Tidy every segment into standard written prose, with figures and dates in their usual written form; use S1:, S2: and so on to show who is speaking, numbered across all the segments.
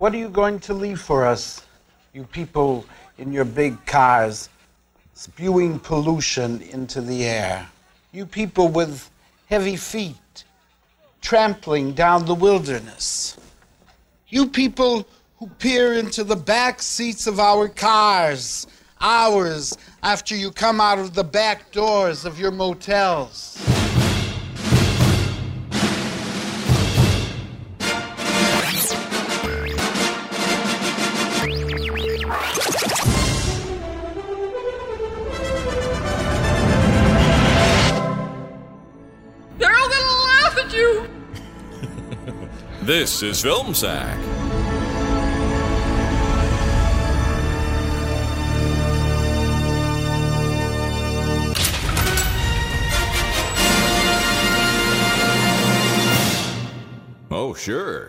S1: What are you going to leave for us, you people in your big cars, spewing pollution into the air? You people with heavy feet, trampling down the wilderness. You people who peer into the back seats of our cars, hours after you come out of the back doors of your motels.
S2: They're all gonna laugh at you!
S3: This is Film Sack. Oh, sure.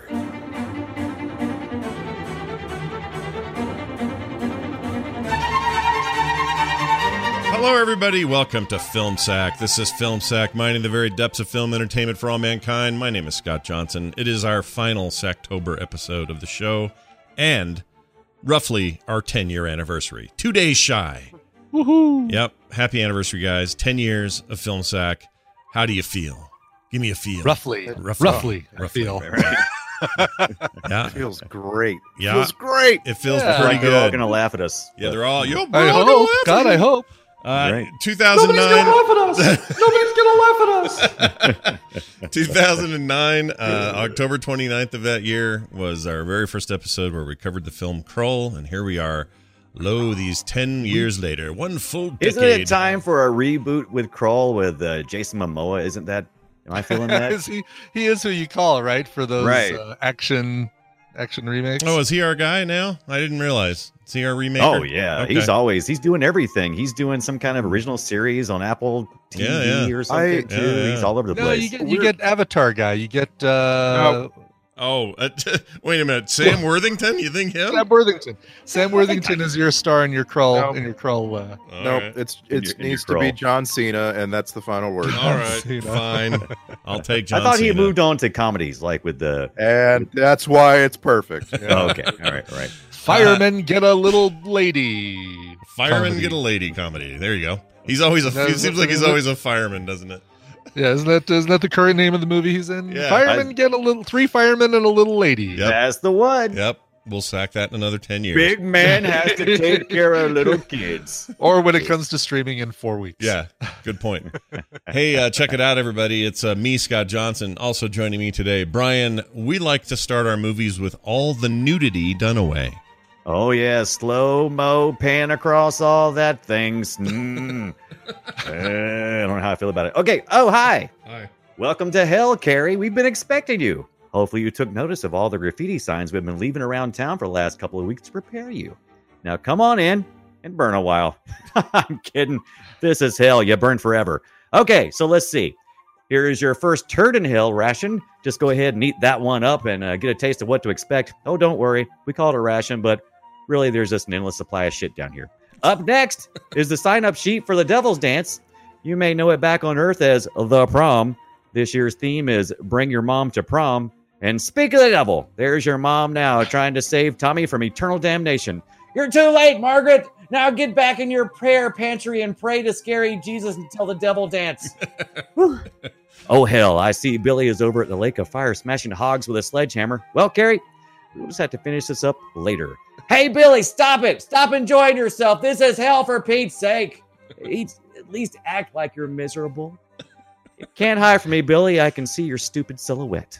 S4: Hello, everybody. Welcome to Film Sack. This is Film Sack, mining the very depths of film entertainment for all mankind. My name is Scott Johnson. It is our final Sacktober episode of the show and roughly our 10-year anniversary. 2 days shy. Woohoo! Yep. Happy anniversary, guys. 10 years of Film Sack. How do you feel? Give me a feel.
S5: Roughly. I feel.
S4: Right. Yeah.
S6: It feels great.
S4: Yeah.
S6: Feels great.
S4: It feels
S5: Yeah.
S4: pretty
S6: Like they're all
S4: good.
S6: going to laugh at us.
S4: Yeah, they're all. Yo,
S5: I
S4: bro,
S5: hope. God, I hope.
S6: Right.
S4: 2009.
S5: Nobody's gonna laugh at us.
S4: 2009, October 29th of that year was our very first episode where we covered the film Krull, and here we are, these 10 years later, one full decade.
S6: Isn't it time for a reboot with Krull with Jason Momoa? Isn't that? Am I feeling that?
S5: He is who you call, right? For those
S6: Right.
S5: action remakes.
S4: Oh, is he our guy now? I didn't realize. Is he our remaker?
S6: Oh yeah,
S4: Okay.
S6: he's doing everything. He's doing some kind of original series on Apple TV or something too.
S4: yeah.
S6: He's all over the
S5: No,
S6: place.
S5: you get Avatar guy. You get
S4: Oh, wait a minute. Sam Worthington? You think him?
S5: Sam Worthington. Sam Worthington is your star in your Krull.
S7: No.
S5: In your Krull.
S4: All
S7: Nope,
S4: right.
S7: it
S6: your
S7: needs to be
S6: Krull.
S7: John Cena, and that's the final word.
S4: All right,
S5: Cena.
S4: fine. I'll take
S6: I
S4: John
S6: thought he
S4: Cena.
S6: moved on to comedies, like with the.
S7: And that's why it's perfect. Yeah.
S6: Oh, okay, all right.
S5: Firemen get a little lady.
S4: Fireman
S5: Comedy.
S4: Get a Lady comedy. There you go. He's always a.
S5: That
S4: It
S5: is-
S4: seems like he's
S5: is it?
S4: always a fireman, doesn't it?
S5: Yeah, isn't that the current name of the movie he's in?
S4: Yeah,
S5: Firemen get a little. 3 firemen and a little lady.
S4: Yep.
S6: That's the one.
S4: Yep. We'll sack that in another 10 years.
S6: Big man has to take care of little kids.
S5: Or when it comes to streaming in 4 weeks.
S4: Yeah, good point. Hey, check it out, everybody. It's me, Scott Johnson. Also joining me today, Brian. We like to start our movies with all the nudity done away.
S6: Oh yeah, slow mo pan across all that things. I don't know how I feel about it. Okay. Oh hi.
S4: Hi.
S6: Welcome to hell, Carrie. We've been expecting you. Hopefully you took notice of all the graffiti signs we've been leaving around town for the last couple of weeks to prepare you. Now come on in and burn a while. I'm kidding. This is hell. You burn forever. Okay, so let's see. Here is your first turd in hell ration. Just go ahead and eat that one up and get a taste of what to expect. Oh, don't worry. We call it a ration, but really there's just an endless supply of shit down here. Up next is the sign-up sheet for the Devil's Dance. You may know it back on Earth as The Prom. This year's theme is Bring Your Mom to Prom. And speak of the devil, there's your mom now trying to save Tommy from eternal damnation. You're too late, Margaret. Now get back in your prayer pantry and pray to scary Jesus until the devil dance. Whew. Oh, hell, I see Billy is over at the Lake of Fire smashing hogs with a sledgehammer. Well, Carrie, we'll just have to finish this up later. Hey, Billy, stop it. Stop enjoying yourself. This is hell for Pete's sake. At least act like you're miserable. You can't hide from me, Billy. I can see your stupid silhouette.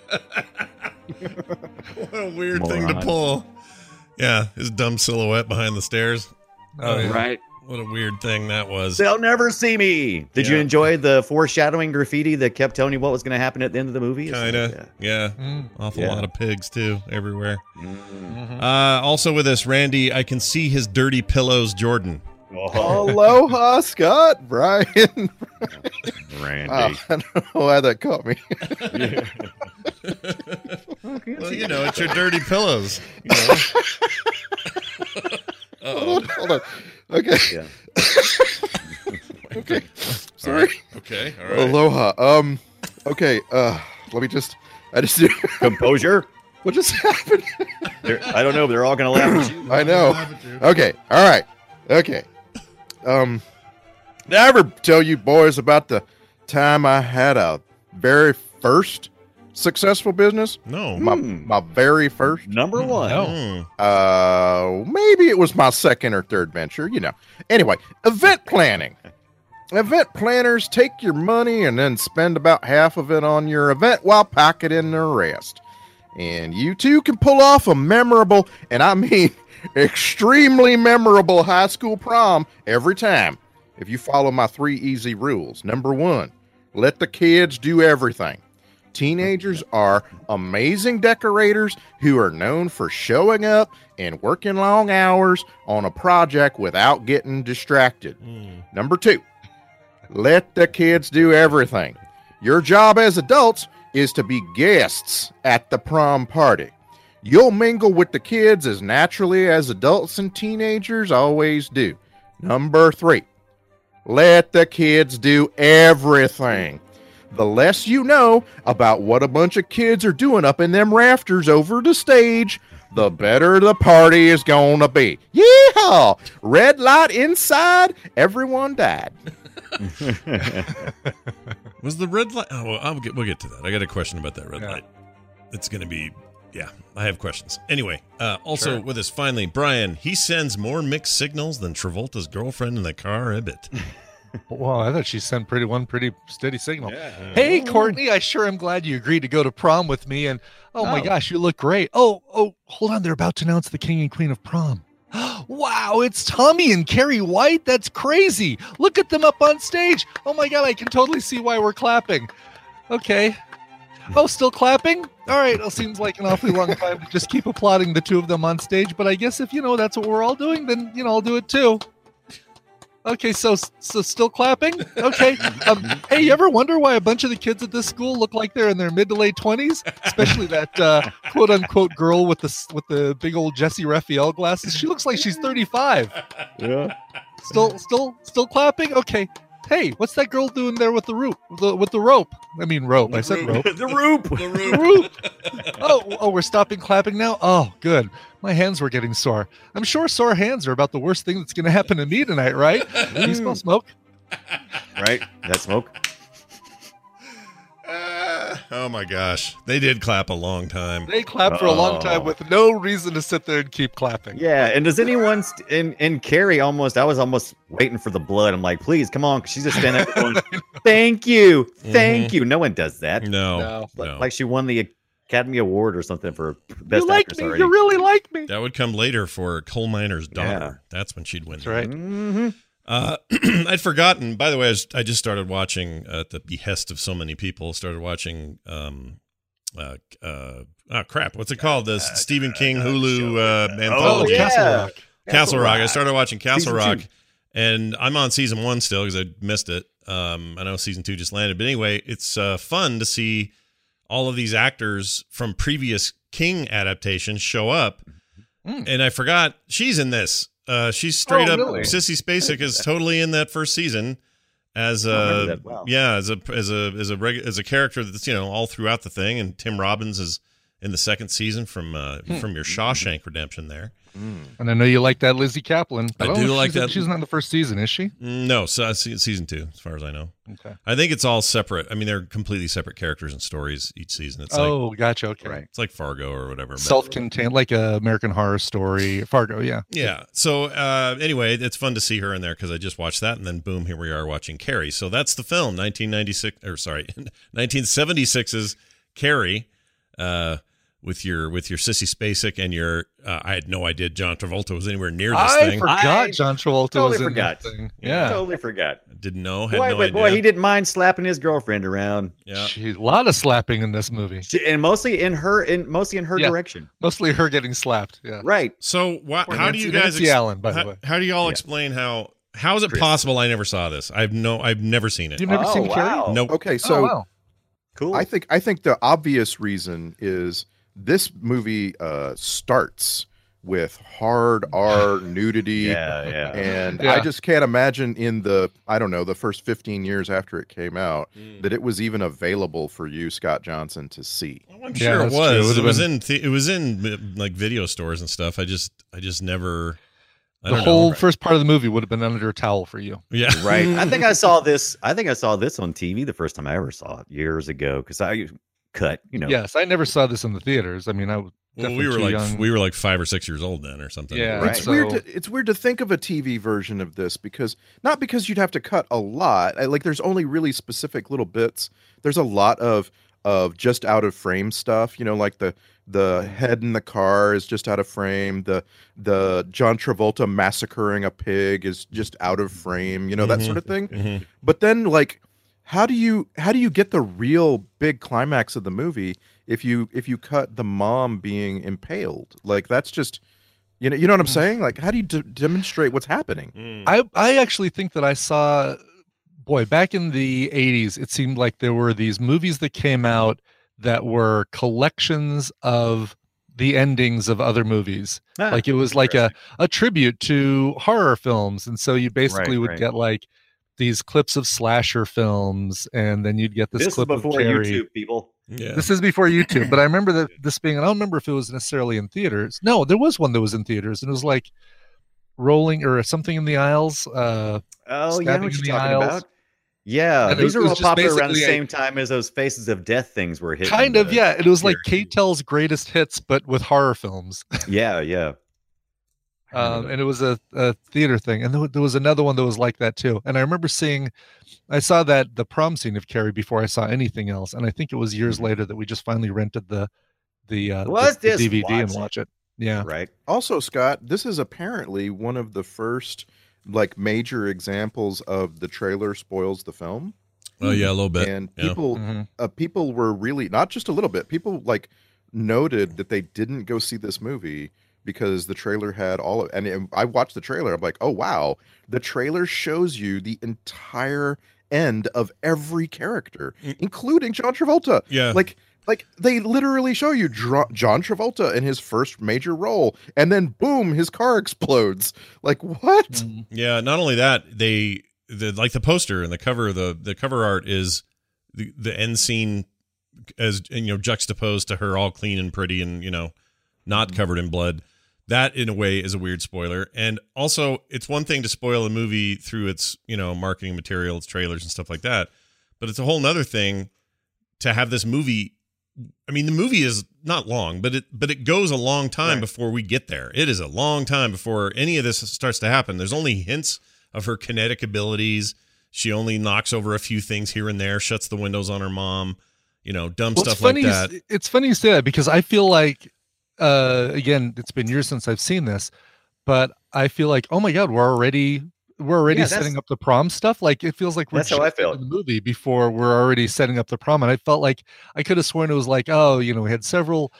S4: What a weird thing to
S6: Moron.
S4: pull. Yeah, his dumb silhouette behind the stairs.
S5: Oh, yeah.
S6: Right?
S4: What a weird thing that was.
S6: They'll never see me. Did you
S4: Yeah.
S6: enjoy the foreshadowing graffiti that kept telling you what was going to happen at the end of the movie? It's like,
S4: Kinda. Yeah.
S5: Mm.
S4: Awful
S6: Yeah.
S4: lot of pigs, too, everywhere.
S6: Mm.
S4: Also with us, Randy, I can see his dirty pillows, Jordan.
S6: Oh,
S7: Aloha, Scott, Brian.
S6: Randy.
S7: Wow, I don't know why that caught me.
S4: Well, you know, it's your dirty pillows. You know.
S7: Hold on. Okay.
S6: Yeah.
S7: Okay. Sorry.
S4: Okay, all right.
S7: Aloha. Okay. Let me just. I just do.
S6: Composure.
S7: What just happened?
S6: I don't know, but they're all going to laugh at you.
S7: I know. Okay. All right. Okay. Did I ever tell you boys about the time I had a very first successful business?
S4: No.
S7: My very first.
S6: Number one.
S7: Maybe it was my second or third venture, you know. Anyway, event planning. Event planners take your money and then spend about half of it on your event while pocketing the rest. And you too can pull off a memorable, and I mean extremely memorable high school prom every time if you follow my 3 easy rules. Number 1, let the kids do everything. Teenagers are amazing decorators who are known for showing up and working long hours on a project without getting distracted. Number 2, let the kids do everything. Your job as adults is to be guests at the prom party. You'll mingle with the kids as naturally as adults and teenagers always do. Number 3, let the kids do everything. The less you know about what a bunch of kids are doing up in them rafters over the stage, the better the party is gonna be. Yeehaw! Red light inside, everyone died.
S4: Was the red light? Oh, well, we'll get to that. I got a question about that red light. It's going to be, I have questions. Anyway, also with us finally, Brian, he sends more mixed signals than Travolta's girlfriend in the car, I bet.
S8: Well, I thought she sent one pretty steady signal. Hey, Courtney, I sure am glad you agreed to go to prom with me. And my gosh, you look great. Oh, hold on. They're about to announce the king and queen of prom. Wow, it's Tommy and Carrie White. That's crazy. Look at them up on stage. Oh my God, I can totally see why we're clapping. Okay. Oh, still clapping? All right. It seems like an awfully long time to just keep applauding the two of them on stage. But I guess if, that's what we're all doing, then, I'll do it too. Okay, so still clapping? Okay. Hey, you ever wonder why a bunch of the kids at this school look like they're in their mid to late 20s? Especially that quote unquote girl with the big old Jessie Raphael glasses. She looks like she's 35.
S6: Yeah.
S8: Still clapping? Okay. Hey, what's that girl doing there with the rope? With the rope? I mean rope. I said rope.
S6: The rope.
S4: The rope.
S8: Oh, we're stopping clapping now? Oh, good. My hands were getting sore. I'm sure sore hands are about the worst thing that's going to happen to me tonight, right? Do you smell smoke?
S6: Right? That smoke?
S4: Oh my gosh. They did clap a long time.
S8: They clapped for a long time with no reason to sit there and keep clapping.
S6: Yeah, and does anyone in Carrie I was almost waiting for the blood. I'm like, please, come on. She's just standing there going, thank you. Thank you. No one does that.
S4: No.
S6: Like she won the Academy Award or something for Best
S8: You like
S6: Actress
S8: me.
S6: already.
S8: You really like me.
S4: That would come later for Coal Miner's Daughter.
S6: Yeah.
S4: That's when she'd win.
S8: That's right.
S6: Mm-hmm.
S4: I'd forgotten. By the way, I just started watching at the behest of so many people. Started watching. Crap! What's it called? The Stephen King Hulu anthology.
S8: Castle Rock.
S4: Castle Rock. I started watching Castle
S6: Season
S4: Rock,
S6: 2.
S4: and I'm on season 1 still because I missed it. I know season 2 just landed, but anyway, it's fun to see all of these actors from previous King adaptations show up. And I forgot she's in this. She's straight up.
S8: Really?
S4: Sissy Spacek is totally in that first season as a
S6: Wow.
S4: as a character that's all throughout the thing. And Tim Robbins is in the second season from your Shawshank Redemption there.
S8: And I know you like that Lizzie Kaplan.
S4: I
S8: but
S4: do
S8: she's-
S4: like that.
S8: She's not in the first season, is she?
S4: No, season 2, as far as I know.
S8: Okay.
S4: I think it's all separate. I mean, they're completely separate characters and stories each season. It's
S8: Gotcha. Okay.
S6: Right.
S4: it's like Fargo or whatever. but-
S8: Self-contained, like a American Horror Story. Fargo, yeah.
S4: Yeah. So anyway, it's fun to see her in there because I just watched that, and then boom, here we are watching Carrie. So that's the film, 1976's Carrie, with your Sissy Spacek and your. I had no idea John Travolta was anywhere near this
S8: I
S4: thing.
S8: forgot John Travolta
S6: totally
S8: was in
S6: forgot.
S8: that thing. Yeah.
S6: Totally forgot.
S4: Didn't know. Had
S6: Boy,
S4: no
S6: but
S4: idea.
S6: boy, he didn't mind slapping his girlfriend around.
S4: Yeah.
S8: A lot of slapping in this movie.
S6: And mostly in her
S8: Yeah.
S6: direction.
S8: Mostly her getting slapped. Yeah.
S6: Right.
S4: So
S8: Or
S4: how do you
S8: Nancy-
S4: guys?
S8: Nancy Allen, by the way.
S4: How do you all explain how is it
S6: Chris.
S4: possible I never saw this? I've never seen it.
S8: You've never seen Carrie?
S6: wow.
S4: Nope.
S7: Okay, so
S8: Oh, wow.
S6: Cool.
S7: I think the obvious reason is this movie starts with hard R nudity. And I just can't imagine in the first 15 years after it came out that it was even available for you, Scott Johnson, to see.
S4: Well, I'm sure it was. It was in like video stores and stuff. I just never.
S8: The whole first part of the movie would have been under a towel for you.
S4: Yeah,
S6: right. I think I saw this on TV the first time I ever saw it years ago because I cut.
S8: Yes, I never saw this in the theaters. I mean,
S4: we were like 5 or 6 years old then, or something.
S8: Yeah,
S7: right. It's weird to think of a TV version of this because you'd have to cut a lot. Like, there's only really specific little bits. There's a lot of just out of frame stuff. Like the head in the car is just out of frame. The John Travolta massacring a pig is just out of frame. That sort of thing.
S4: Mm-hmm.
S7: But then, like, how do you get the real big climax of the movie if you cut the mom being impaled? Like, that's just you know what I'm saying? Like, how do you demonstrate what's happening?
S8: I actually think that I saw, back in the 80s, it seemed like there were these movies that came out that were collections of the endings of other movies. Like, it was like a tribute to horror films. And so you basically would get like these clips of slasher films, and then you'd get this clip of Carrie.
S6: YouTube, people.
S4: Yeah.
S8: This is before YouTube, but I remember this being, I don't remember if it was necessarily in theaters. No, there was one that was in theaters, and it was like Rolling or Something in the Aisles.
S6: What you're talking about?
S8: Yeah,
S6: these are all popular around the same time as those Faces of Death things were hitting.
S8: Kind of, yeah. It was like Kate Tell's greatest hits, but with horror films.
S6: Yeah.
S8: And it was a theater thing, and there was another one that was like that too. And I remember I saw the prom scene of Carrie before I saw anything else, and I think it was years later that we just finally rented the DVD and watch it. Yeah,
S6: right.
S7: Also, Scott, this is apparently one of the first like major examples of the trailer spoils the film.
S4: Oh yeah, a little bit.
S7: And people were really, not just a little bit, people like noted that they didn't go see this movie because the trailer had all of, and I watched the trailer. I'm like, oh wow, the trailer shows you the entire end of every character, including John Travolta.
S4: Yeah,
S7: like they literally show you John Travolta in his first major role, and then boom, his car explodes. Like, what?
S4: Yeah. Not only that, the poster and the cover, the cover art is the end scene as juxtaposed to her all clean and pretty and not covered in blood. That in a way is a weird spoiler. And also, it's one thing to spoil a movie through its marketing material, its trailers and stuff like that, but it's a whole nother thing to have this movie. I mean, the movie is not long, but it goes a long time before we get there. It is a long time before any of this starts to happen. There's only hints of her kinetic abilities. She only knocks over a few things here and there, shuts the windows on her mom, stuff like that.
S8: It's funny you say that because I feel like, again, it's been years since I've seen this, but I feel like, oh my God, we're already setting up the prom stuff. Like, it feels like we're
S6: that's how I felt
S8: in the movie before we're already setting up the prom. And I felt like I could have sworn it was like, we had several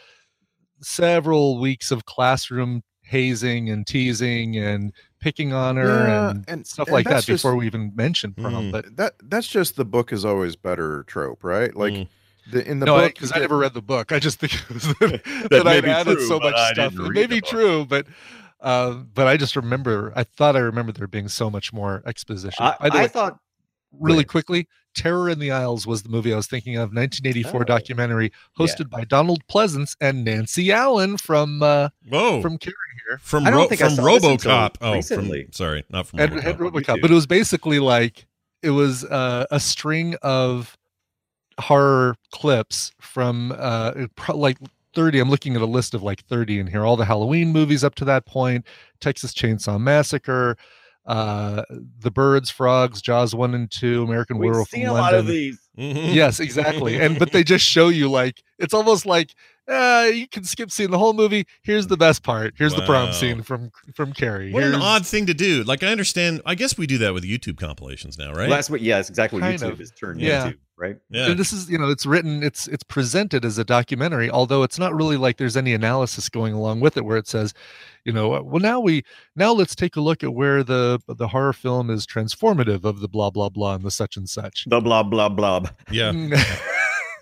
S8: weeks of classroom hazing and teasing and picking on her and stuff like that before we even mentioned prom. But
S7: that's just the book is always better trope, right? Like in the
S8: book, because I never read the book. I just think it was that I'd added so much stuff. It may be true, but I just remember, I remember there being so much more exposition.
S6: I thought
S8: really quickly, Terror in the Aisles was the movie I was thinking of, 1984 documentary hosted by Donald Pleasance and Nancy Allen from Carrie here.
S4: From RoboCop.
S6: Recently.
S4: Sorry, not from
S8: RoboCop. But it was basically like, it was a string of horror clips from like 30. I'm looking at a list of like 30 in here. All the Halloween movies up to that point, Texas Chainsaw Massacre, The Birds, Frogs, Jaws 1 and 2, American Werewolf in London.
S6: We've seen a lot of these.
S8: Yes, exactly. But they just show you like, it's almost like you can skip seeing the whole movie. Here's the best part. Here's the prom scene from Carrie.
S4: What an odd thing to do. Like, I understand. I guess we do that with YouTube compilations now, right?
S6: Well, that's exactly what YouTube is turned into. Right.
S8: Yeah. And this is, it's written, it's presented as a documentary, although it's not really like there's any analysis going along with it where it says, now let's take a look at where the horror film is transformative of the blah, blah, blah and the such and such.
S6: The blah, blah, blah.
S4: Yeah.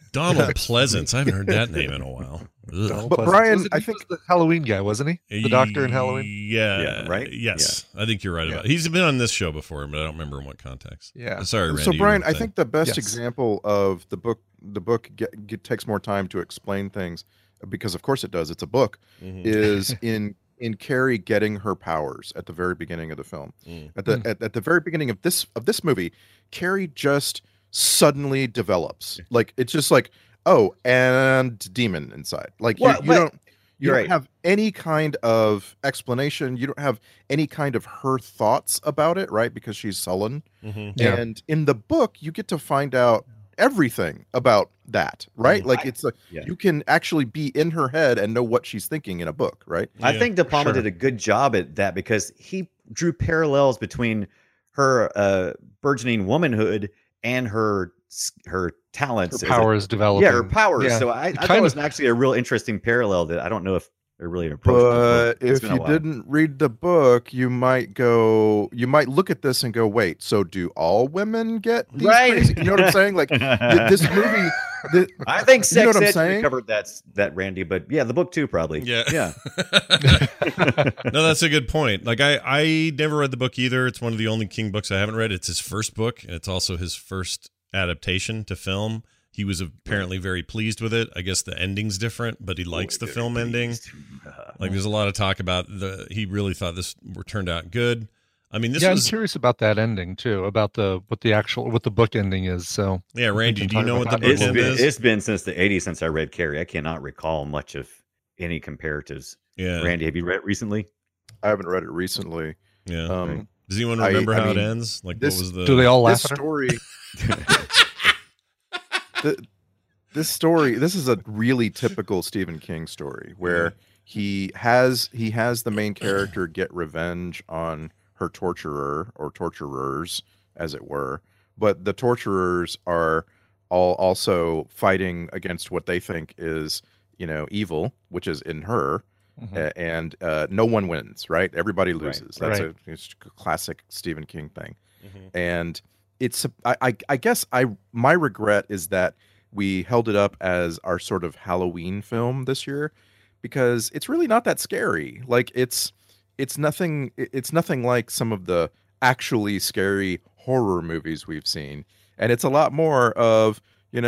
S4: Donald Pleasance. I haven't heard that name in a while. Ugh.
S7: But Brian,
S8: I think the Halloween guy, wasn't he? The doctor in Halloween.
S4: Yeah,
S6: right?
S4: Yes, I think you're right about it. He's been on this show before, but I don't remember in what context.
S8: Yeah.
S4: Sorry, Randy.
S7: So Brian, I
S4: think
S7: think the best example of the book takes more time to explain things, because of course it does. It's a book. Is in Carrie getting her powers at the very beginning of the film. At the very beginning of this movie, Carrie just suddenly develops. Like it's just like, oh, and demon inside. Like you don't have any kind of explanation. You don't have any kind of her thoughts about it, right? Because she's sullen. And in the book, you get to find out everything about that, right? Like it's like you can actually be in her head and know what she's thinking in a book, right?
S6: I think De Palma did a good job at that, because he drew parallels between her burgeoning womanhood and her talents,
S8: her powers developing.
S6: Yeah, her powers.
S8: Yeah.
S6: So I thought it was actually a real interesting parallel that I don't know if they're really approached.
S7: But if you didn't read the book, you might look at this and go, wait, so do all women get these crazy? You know what I'm saying? Like this movie.
S6: I think Sex
S7: you know what I'm
S6: Ed
S7: saying?
S6: covered that, Randy, but yeah, the book too, probably.
S4: Yeah. No, that's a good point. Like I never read the book either. It's one of the only King books I haven't read. It's his first book, and it's also his first adaptation to film. He was apparently very pleased with it. I guess the ending's different, but he likes the film ending. Like there's a lot of talk about he really thought this turned out good. I mean, I'm
S8: curious about that ending too, about what the book ending is. So
S4: yeah, Randy, do you know what the book ending is?
S6: It's been since the 80s since I read Carrie. I cannot recall much of any comparatives. Yeah, Randy, have you read it recently?
S7: I haven't read it recently.
S4: Yeah. Does anyone remember how it ends? Like, what was the?
S8: Do they all laugh at her?
S7: Story? This story. This is a really typical Stephen King story where he has the main character get revenge on her torturer or torturers, as it were, but the torturers are all also fighting against what they think is, evil, which is in her, and no one wins, right? Everybody loses. That's a classic Stephen King thing, and it's I guess my regret is that we held it up as our sort of Halloween film this year, because it's really not that scary. Like it's nothing like some of the actually scary horror movies we've seen, and it's a lot more of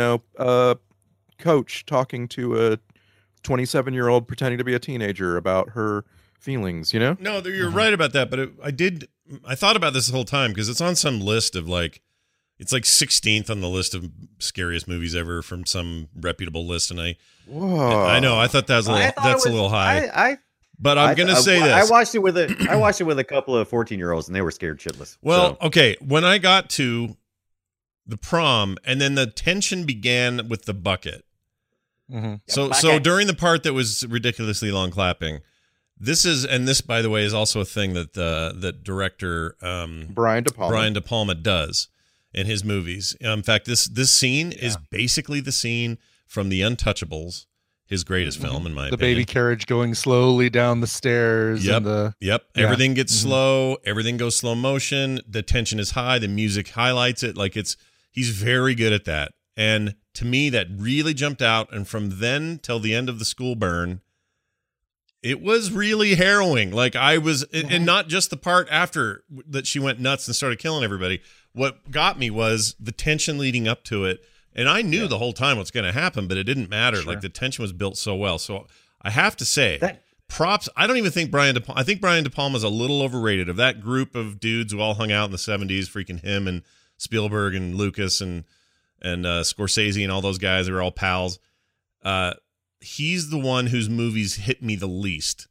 S7: coach talking to a 27-year-old pretending to be a teenager about her feelings.
S4: No, you're right about that, but I thought about this the whole time because it's on some list of it's like 16th on the list of scariest movies ever from some reputable list, and I know I thought that was a little high. But I'm going to say this.
S6: I watched it with a couple of 14-year-olds, and they were scared shitless.
S4: Well, okay, when I got to the prom, and then the tension began with the bucket. So during the part that was ridiculously long clapping, this by the way is also a thing that that director
S7: Brian De
S4: Palma does in his movies. In fact, this scene is basically the scene from The Untouchables, his greatest film, in my opinion.
S8: The baby carriage going slowly down the stairs.
S4: Yep. Everything gets slow. Everything goes slow motion. The tension is high. The music highlights it. He's very good at that. And to me, that really jumped out. And from then till the end of the school burn, it was really harrowing. And not just the part after that she went nuts and started killing everybody. What got me was the tension leading up to it. And I knew the whole time what's going to happen, but it didn't matter. Sure. The tension was built so well. So I have to say, props. I don't even think Brian De Palma. I think Brian De Palma is a little overrated. Of that group of dudes who all hung out in the 70s, freaking him and Spielberg and Lucas and Scorsese and all those guys who were all pals. He's the one whose movies hit me the least,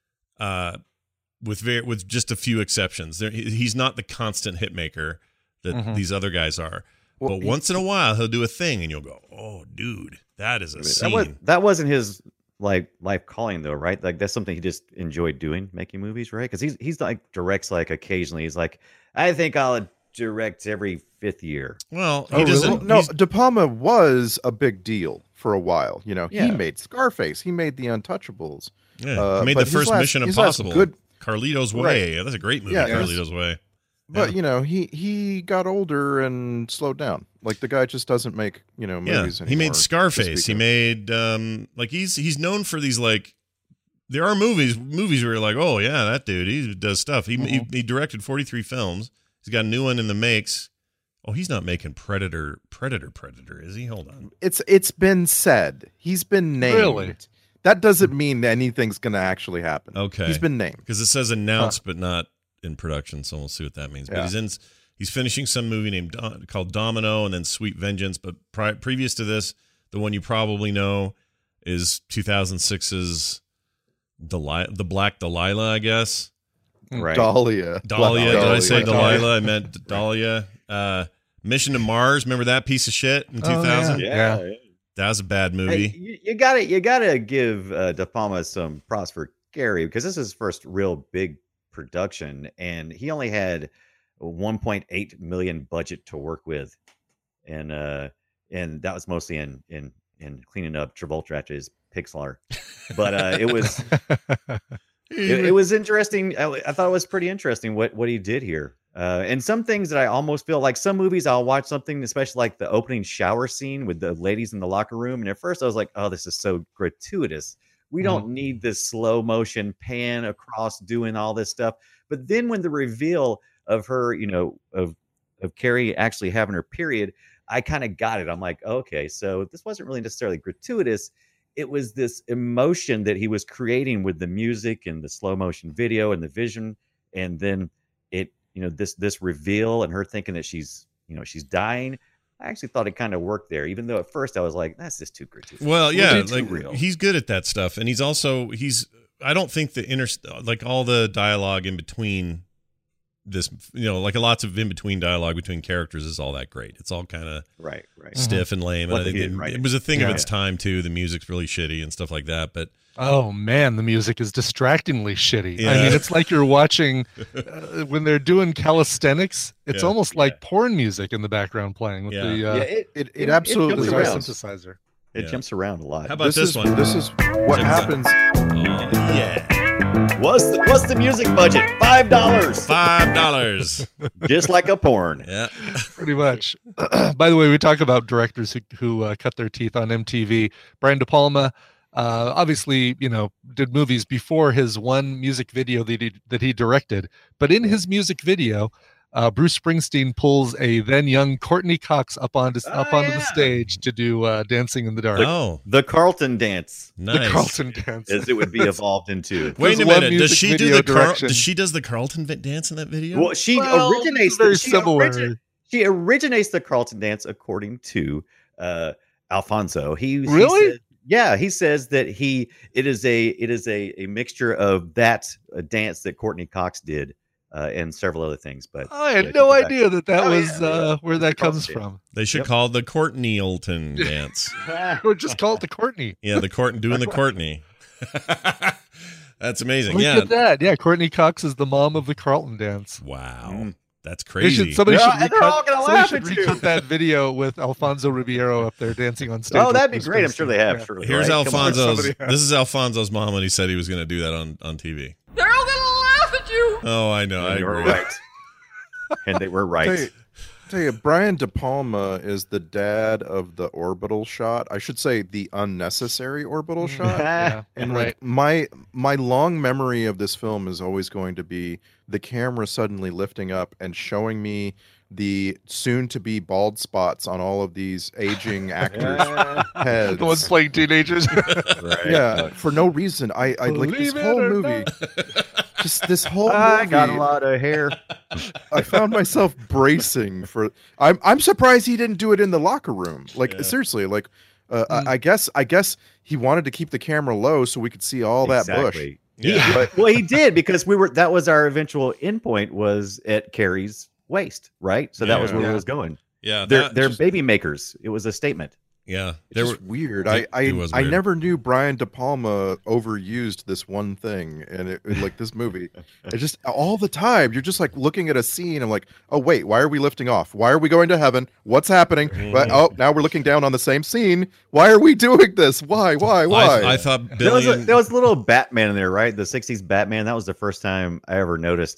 S4: with just a few exceptions. He's not the constant hit maker that these other guys are. Well, but once in a while, he'll do a thing, and you'll go, "Oh, dude, that is a scene."
S6: That wasn't his life calling, though, right? That's something he just enjoyed doing, making movies, right? Because he's directs occasionally. He's like, I think I'll direct every 5th year.
S4: Well, he doesn't.
S7: Really? No, De Palma was a big deal for a while. He made Scarface. He made The Untouchables.
S4: Yeah, he made the first Mission Impossible. Carlito's Way. Right. That's a great movie, Carlito's Way.
S7: But he got older and slowed down. Like the guy just doesn't make movies anymore.
S4: He made Scarface. He made like he's known for these like. There are movies where you're like, oh yeah, that dude, he does stuff. He directed 43 films. He's got a new one in the makes. Oh, he's not making Predator, is he? Hold on.
S7: It's been said. He's been named.
S8: Really?
S7: That doesn't mean anything's going to actually happen.
S4: Okay.
S7: He's been named.
S4: Because it says announced but not in production, so we'll see what that means.
S7: Yeah.
S4: But he's finishing some movie called Domino and then Sweet Vengeance. But previous to this, the one you probably know is 2006's The Black Delilah, I guess.
S6: Right.
S7: Dahlia.
S4: Did I say Delilah? I meant Dahlia. Mission to Mars. Remember that piece of shit in 2000?
S8: Yeah.
S4: That was a bad movie.
S6: Hey, you gotta give De Palma some props for Gary, because this is his first real big production, and he only had a 1.8 million budget to work with, and that was mostly in cleaning up Travolta after his Pixar. But it was it was interesting. I thought it was pretty interesting what he did here. And some things that I almost feel like some movies I'll watch something, especially like the opening shower scene with the ladies in the locker room. And at first I was like, oh, this is so gratuitous. We don't need this slow motion pan across doing all this stuff. But then when the reveal of her, of Carrie actually having her period, I kind of got it. I'm like, okay, so this wasn't really necessarily gratuitous. It was this emotion that he was creating with the music and the slow motion video and the vision. And then this reveal and her thinking that she's dying. I actually thought it kind of worked there, even though at first I was like, that's just too gratuitous.
S4: Well, yeah,
S6: too real.
S4: He's good at that stuff. And I don't think all the dialogue in between this, like lots of in between dialogue between characters is all that great. It's all kind of
S6: right.
S4: stiff and lame. And I think it was a thing of its time too. The music's really shitty and stuff like that. But
S8: oh man, the music is distractingly shitty.
S4: Yeah.
S8: I mean, it's like you're watching when they're doing calisthenics. It's almost like porn music in the background playing with
S7: it absolutely
S8: our
S7: is.
S8: synthesizer.
S6: It jumps around a lot.
S4: how about this one?
S7: This is what happens.
S4: Oh, yeah.
S6: What's the music budget? $5.
S4: $5.
S6: Just like a porn.
S4: Yeah.
S8: Pretty much. By the way, we talk about directors who cut their teeth on MTV. Brian De Palma, obviously, did movies before his one music video that he directed. But in his music video, Bruce Springsteen pulls a then young Courtney Cox up onto the stage to do Dancing in the Dark.
S4: Oh,
S6: The Carlton Dance,
S4: nice.
S8: The Carlton Dance.
S6: as it would be evolved into.
S4: Wait a
S8: There's one
S4: minute. Does
S8: music
S4: she do
S8: video
S4: the
S8: direction.
S4: does the Carlton dance in that video?
S6: Well, she originates
S8: very
S6: she
S8: similar.
S6: She originates the Carlton Dance, according to Alfonso. He says that it is a mixture of that dance that Courtney Cox did and several other things. But
S8: I had no idea that was where that comes
S6: Yeah.
S8: from.
S4: They should call it the Courtneyalton dance.
S8: Or just call it the Courtney.
S4: Yeah, the Courtney. That's amazing.
S8: Look
S4: Yeah.
S8: at that. Yeah, Courtney Cox is the mom of the Carlton Dance.
S4: Wow. That's
S8: They
S4: crazy.
S8: somebody
S6: Yeah,
S8: should
S6: and they're all gonna laugh at you.
S8: recut that video with Alfonso Ribeiro up there dancing on stage.
S6: Oh,
S8: with
S6: that'd be
S8: Bruce
S6: great. I'm sure they have.
S8: Springsteen.
S6: Surely,
S4: Here's
S6: right? Come on.
S4: Alfonso's.
S8: somebody else.
S4: This is Alfonso's mom when he said he was going to do that on TV.
S2: They're all gonna laugh at you.
S4: Oh, I know. I
S6: And they were
S4: agree.
S6: right. And they were right.
S7: Tell you, Brian De Palma is the dad of the orbital shot. I should say the unnecessary orbital shot.
S8: Yeah,
S7: And
S8: right.
S7: like my long memory of this film is always going to be the camera suddenly lifting up and showing me the soon-to-be bald spots on all of these aging actors' heads.
S8: The ones playing teenagers.
S6: Right.
S7: Yeah, for no reason. I like this
S8: Believe it
S7: whole
S8: or
S7: movie. Just this whole
S6: I
S7: movie.
S6: got a lot of hair.
S7: I found myself bracing for. I'm surprised he didn't do it in the locker room. Like seriously, like I guess he wanted to keep the camera low so we could see all that bush.
S6: Exactly.
S4: Yeah.
S6: Well, he did, because that was our eventual endpoint, was at Carrie's waist, right? So that was where
S8: Yeah.
S6: it was going.
S4: Yeah.
S6: They're baby makers. It was a statement.
S4: Yeah.
S7: It's just weird.
S4: it
S7: I
S4: was
S7: I
S4: weird.
S7: never knew Brian De Palma overused this one thing, and it like this movie. It's just all the time. You're just like looking at a scene. I'm like, oh wait, why are we lifting off? Why are we going to heaven? What's happening? But, oh, now we're looking down on the same scene. Why are we doing this? Why?
S4: I thought
S6: There
S4: Billy.
S6: was a little Batman in there, right? The 60s Batman. That was the first time I ever noticed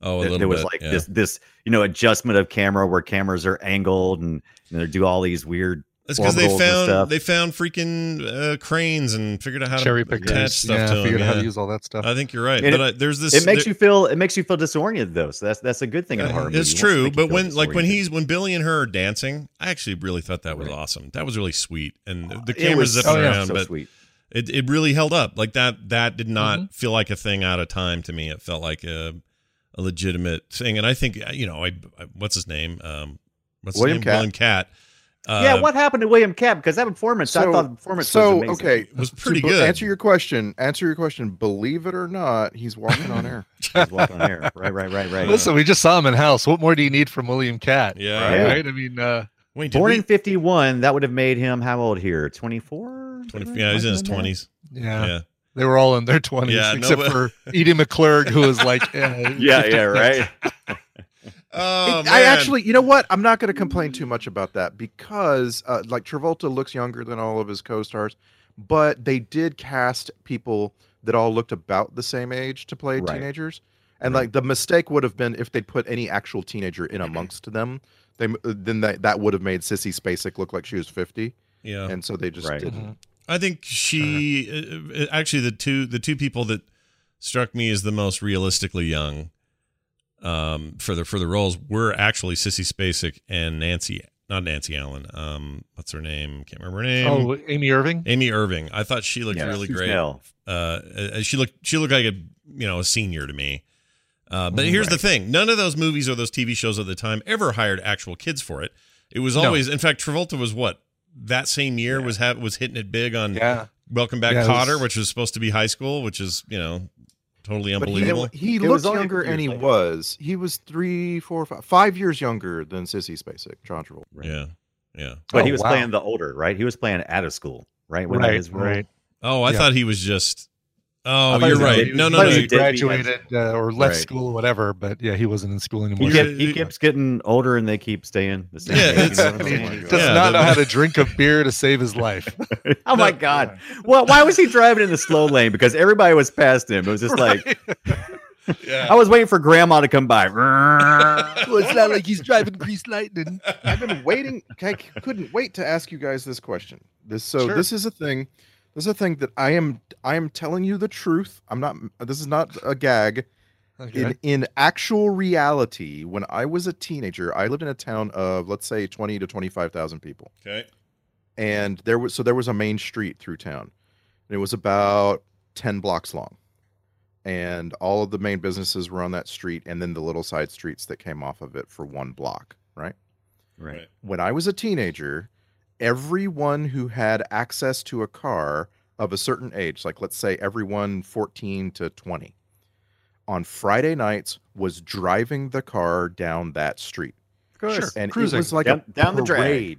S4: Oh, a little
S6: there was
S4: bit,
S6: like
S4: yeah.
S6: this adjustment of camera where cameras are angled and they do all these weird.
S4: That's because they
S6: orbitals and stuff.
S4: found freaking cranes and figured out how
S8: Cherry
S4: to
S8: pick
S4: attach
S8: things.
S4: stuff
S8: Yeah,
S4: to them.
S8: figured out how to
S4: Yeah.
S8: use all that stuff.
S4: I think you're right,
S6: And
S4: but there's this.
S6: It makes you feel disoriented though, so that's a good thing in a horror movie.
S4: It's
S6: It wants to
S4: true,
S6: make you
S4: but
S6: feel
S4: when Billy and her are dancing, I actually really thought that was awesome. That was really sweet, and the camera's zipping around,
S6: so
S4: but
S6: sweet.
S4: it really held up. Like that did not feel like a thing out of time to me. It felt like a legitimate thing, and I think what's his name?
S7: William Catt.
S4: William Catt.
S6: Yeah, what happened to William Catt? Because that performance, I thought the performance was amazing.
S7: Okay,
S4: It was pretty
S7: to
S4: good.
S7: Answer your question. Believe it or not, he's walking on air.
S6: He's walking on air. Right.
S8: Listen, we just saw him in House. What more do you need from William Catt?
S4: Yeah.
S8: Right? I mean,
S4: Wait, did
S6: Born
S4: we-
S6: in 51, that would have made him how old here? 24?
S4: 20, yeah, he's in his 20s.
S8: yeah.
S4: Yeah.
S8: They were all in their 20s,
S4: Yeah,
S8: except
S4: but-
S8: for Edie McClurg, who was like,
S6: right.
S4: Oh, man.
S7: I actually, you know what? I'm not going to complain too much about that because, like, Travolta looks younger than all of his co-stars, but they did cast people that all looked about the same age to play
S6: Right.
S7: teenagers, and like the mistake would have been if they'd put any actual teenager in amongst them, then that would have made Sissy Spacek look like she was 50,
S4: Yeah.
S7: and so they just
S6: Right.
S7: didn't.
S4: I think she actually the two people that struck me as the most realistically young for the roles were actually Sissy Spacek and not Nancy Allen. What's her name? Can't remember her name.
S8: Oh, Amy Irving?
S4: Amy Irving. I thought she looked really
S6: she's
S4: great.
S6: Nell.
S4: She looked like a senior to me. But here's the thing: none of those movies or those TV shows at the time ever hired actual kids for it. It was always, in fact, Travolta was that same year was hitting it big on Welcome Back,
S8: Yeah, it
S4: Kotter,
S8: was-
S4: which was supposed to be high school, which is totally
S7: But
S4: unbelievable.
S7: he
S6: It
S7: looked
S6: was only
S7: younger,
S6: a few
S7: and he
S6: years
S7: was 3, 4, 5 years younger than Sissy Spacek, John Travolta.
S4: Yeah.
S6: But
S8: Oh,
S6: he was
S8: wow.
S6: playing the older, right? He was playing out of school, right? When that
S8: Right,
S6: was role?
S8: right.
S4: Oh, I
S8: Yeah.
S4: thought he was just.
S6: I
S4: Oh,
S6: thought
S4: you're
S6: he was
S4: right.
S6: a-
S4: No,
S6: I
S4: no,
S6: thought
S4: no.
S6: he
S8: He
S6: was deadbeat.
S8: graduated or left
S6: Right.
S8: school or whatever, but yeah, he wasn't in school anymore.
S6: He keeps getting older and they keep staying the same
S4: Yeah,
S6: age.
S4: it's-
S6: You know what I'm
S8: He
S6: saying?
S8: does
S4: Yeah,
S8: not know how to drink a beer to save his life.
S6: Oh my God. Well, why was he driving in the slow lane? Because everybody was past him. It was just like, I was waiting for grandma to come by.
S8: Well, it's not like he's driving Grease Lightning.
S7: I've been waiting. I couldn't wait to ask you guys this question.
S8: Sure.
S7: This is a thing. This is a thing that I am telling you the truth. I'm not. This is not a gag.
S8: Okay.
S7: In actual reality, when I was a teenager, I lived in a town of, let's say, 20 to 25,000 people,
S4: Okay.
S7: and there was a main street through town, and it was about 10 blocks long, and all of the main businesses were on that street, and then the little side streets that came off of it for 1 block, right?
S6: Right.
S7: When I was a teenager, everyone who had access to a car of a certain age, like let's say everyone 14 to 20, on Friday nights was driving the car down that street.
S6: Of course.
S8: Sure.
S7: And
S8: Cruising.
S7: it was like
S6: Down the drag.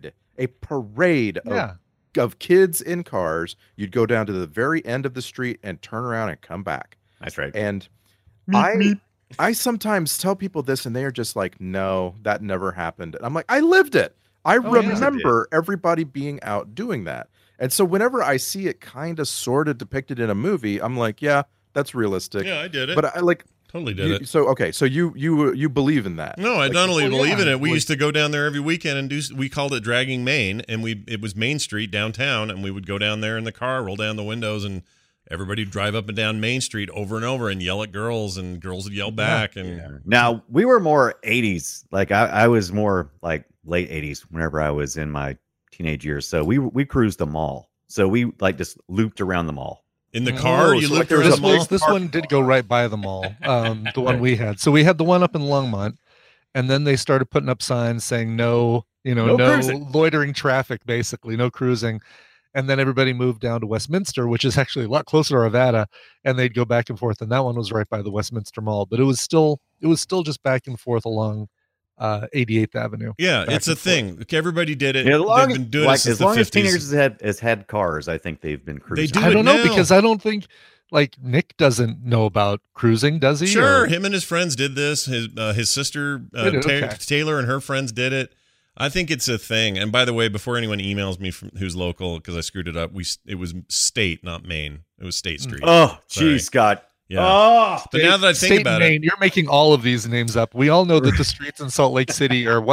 S7: a parade
S8: Yeah.
S7: of kids in cars. You'd go down to the very end of the street and turn around and come back.
S6: That's right.
S7: And
S6: Meep,
S7: I sometimes tell people this and they are just like, no, that never happened. And I'm like, I lived it. I remember everybody being out doing that. And so whenever I see it kind of sort of depicted in a movie, I'm like, yeah, that's realistic.
S4: Yeah, I did it.
S7: But I like
S4: Totally did it.
S7: So okay, so you believe in that?
S4: No, I
S7: Like,
S4: not only
S8: well,
S4: believe in
S8: yeah.
S4: it. We
S8: Well-
S4: used to go down there every weekend and we called it Dragging Main, and it was Main Street downtown, and we would go down there in the car, roll down the windows, and everybody would drive up and down Main Street over and over and yell at girls, and girls would yell back. And
S6: Now, we were more 80s. Like, I was more like late 80s whenever I was in my teenage years. So we cruised the mall. So we like just looped around the mall.
S4: in the car, you
S7: so
S4: looked
S7: like
S4: around
S8: This
S4: the mall.
S8: was this one did go right by the mall. The one we had. So we had the one up in Longmont, and then they started putting up signs saying no, no
S6: cruising.
S8: loitering traffic, basically no cruising. And then everybody moved down to Westminster, which is actually a lot closer to Arvada, and they'd go back and forth. And that one was right by the Westminster Mall, but it was still just back and forth along 88th Avenue.
S4: Yeah,
S8: back
S4: it's a
S8: and forth.
S4: thing. Everybody did it.
S6: You know,
S4: They've been doing it since
S6: as
S4: the
S6: long
S4: 50s.
S6: as teenagers has had cars, I think they've been cruising.
S4: do
S8: I
S4: it
S8: don't know
S4: now.
S8: because I don't think like Nick doesn't know about cruising, does he?
S4: Sure,
S8: Or-
S4: him and his friends did this. His sister
S8: Did it? Okay.
S4: Taylor and her friends did it. I think it's a thing. And by the way, before anyone emails me from who's local because I screwed it up, it was State, not Maine. It was State Street.
S6: Oh,
S4: Sorry.
S6: geez, Scott.
S4: Yeah.
S6: Oh,
S4: But now that I think
S8: State
S4: about
S8: Maine, you're making all of these names up. We all know that the streets in Salt Lake City are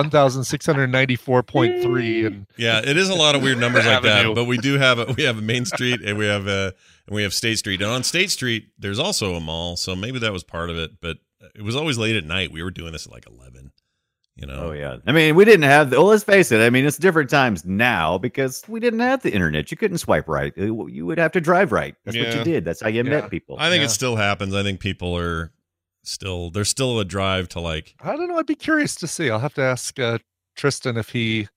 S8: 1,694.3, and
S4: yeah, it is a lot of weird numbers like that.
S8: Avenue.
S4: But we do have we have a Main Street and we have State Street. And on State Street, there's also a mall, so maybe that was part of it. But it was always late at night. We were doing this at like 11. You know?
S6: Oh yeah. I mean, we didn't have well, let's face it. I mean, it's different times now because we didn't have the internet. You couldn't swipe right. You would have to drive right. That's what
S4: Yeah.
S6: you did. That's how you met people.
S4: I think
S8: Yeah.
S4: it still happens. I think people are there's still a drive to like.
S8: I don't know. I'd be curious to see. I'll have to ask Tristan if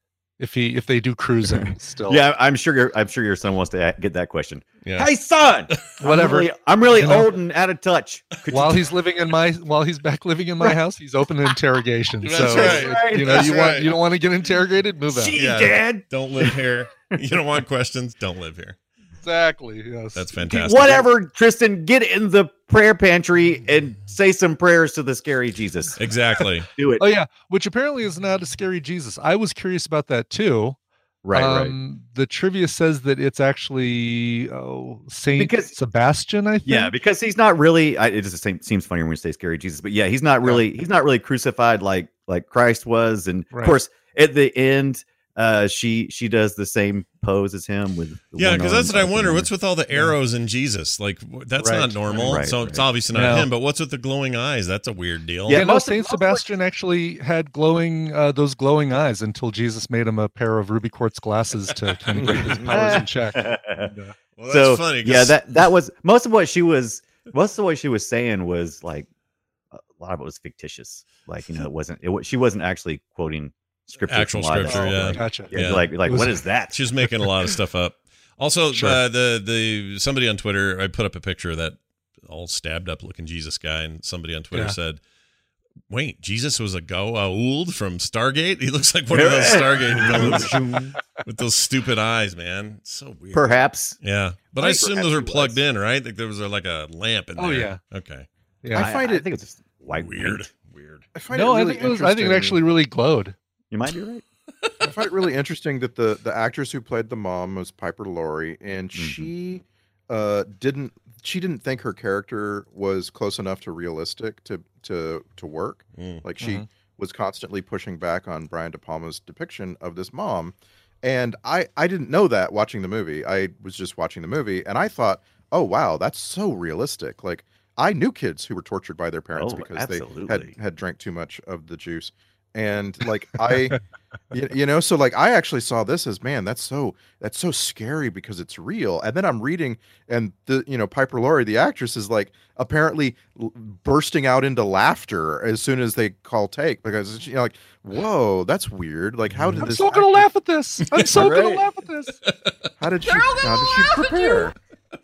S8: they do cruising still.
S6: Yeah, I'm sure your son wants to get that question.
S4: Yeah.
S6: Hey son,
S8: Whatever.
S6: I'm really
S8: You know,
S6: old and out of touch. Could
S8: While
S6: you
S8: he's back living in my house, he's open to interrogation.
S4: That's
S8: so
S4: right.
S8: you know,
S4: That's right.
S8: you don't want to get interrogated, move out.
S6: Gee,
S4: Yeah.
S6: Dad.
S4: Don't live here. You don't want questions? Don't live here.
S8: Exactly. Yes.
S4: That's fantastic.
S6: Whatever, Tristan, get in the prayer pantry and say some prayers to the scary Jesus.
S4: Exactly.
S6: Do it.
S8: Oh yeah, which apparently is not a scary Jesus. I was curious about that too.
S6: Right.
S8: The trivia says that it's actually Saint
S6: Because-
S8: Sebastian. I think.
S6: Yeah, because he's not really. It just seems funny when we say scary Jesus, but yeah, he's not really crucified like Christ was, and
S8: Right.
S6: of course at the end, she does the same pose as him with. The
S4: Yeah,
S6: one
S4: because that's
S6: arm
S4: what I
S6: up
S4: wonder.
S6: and-
S4: What's with all the arrows in Jesus? Like, that's
S8: Right.
S4: not normal.
S6: Right,
S4: so
S6: right.
S4: it's obviously not
S8: No.
S4: him. But what's with the glowing eyes? That's a weird deal.
S6: Yeah,
S8: Yeah, no,
S6: most of-
S8: Saint
S6: most of
S8: Sebastian actually had those glowing eyes until Jesus made him a pair of ruby quartz glasses to kind of keep his powers in check.
S4: Well, that's
S6: so
S4: funny. 'cause-
S6: yeah, that was most of what she was saying was like a lot of it was fictitious. Like she wasn't actually quoting scripture.
S4: Actual
S6: from a lot of
S4: scripture,
S6: that.
S4: yeah.
S6: Like,
S8: Gotcha.
S6: yeah,
S4: Yeah.
S6: like
S8: It was-
S6: what is that?
S4: She was making a lot of stuff up. Also,
S8: Sure.
S4: the somebody on Twitter, I put up a picture of that all stabbed up looking Jesus guy, and somebody on Twitter
S8: Yeah.
S4: said, "Wait, Jesus was a Goa'uld from Stargate? He looks like one of those Stargate villains with those stupid eyes, man. It's so weird."
S6: Perhaps.
S4: Yeah, but I assume those were plugged in, right? Like there was like a lamp in there.
S8: Oh, yeah.
S4: Okay.
S8: Yeah.
S7: I find
S6: I
S7: it
S6: think it's just white
S4: Weird.
S6: paint.
S4: Weird.
S7: I find
S8: No,
S7: it
S8: I
S7: really
S8: think it
S7: interesting.
S8: actually really glowed.
S6: You might be right.
S7: I find it really interesting that the actress who played the mom was Piper Laurie, and
S6: Mm-hmm.
S7: she didn't think her character was close enough to realistic to work.
S4: Mm.
S7: Like she was constantly pushing back on Brian De Palma's depiction of this mom, and I didn't know that watching the movie. I was just watching the movie, and I thought, oh wow, that's so realistic. Like I knew kids who were tortured by their parents
S6: Oh,
S7: because they
S6: absolutely.
S7: had drank too much of the juice. And like so like I actually saw this as, man, that's so scary because it's real. And then I'm reading, and Piper Laurie, the actress, is like apparently bursting out into laughter as soon as they call take, because like, whoa, that's weird. Like how did
S8: I'm
S7: this?
S8: so gonna laugh at this. I'm so gonna
S6: Right.
S8: laugh at this.
S7: How did she
S2: laugh at
S7: prepare?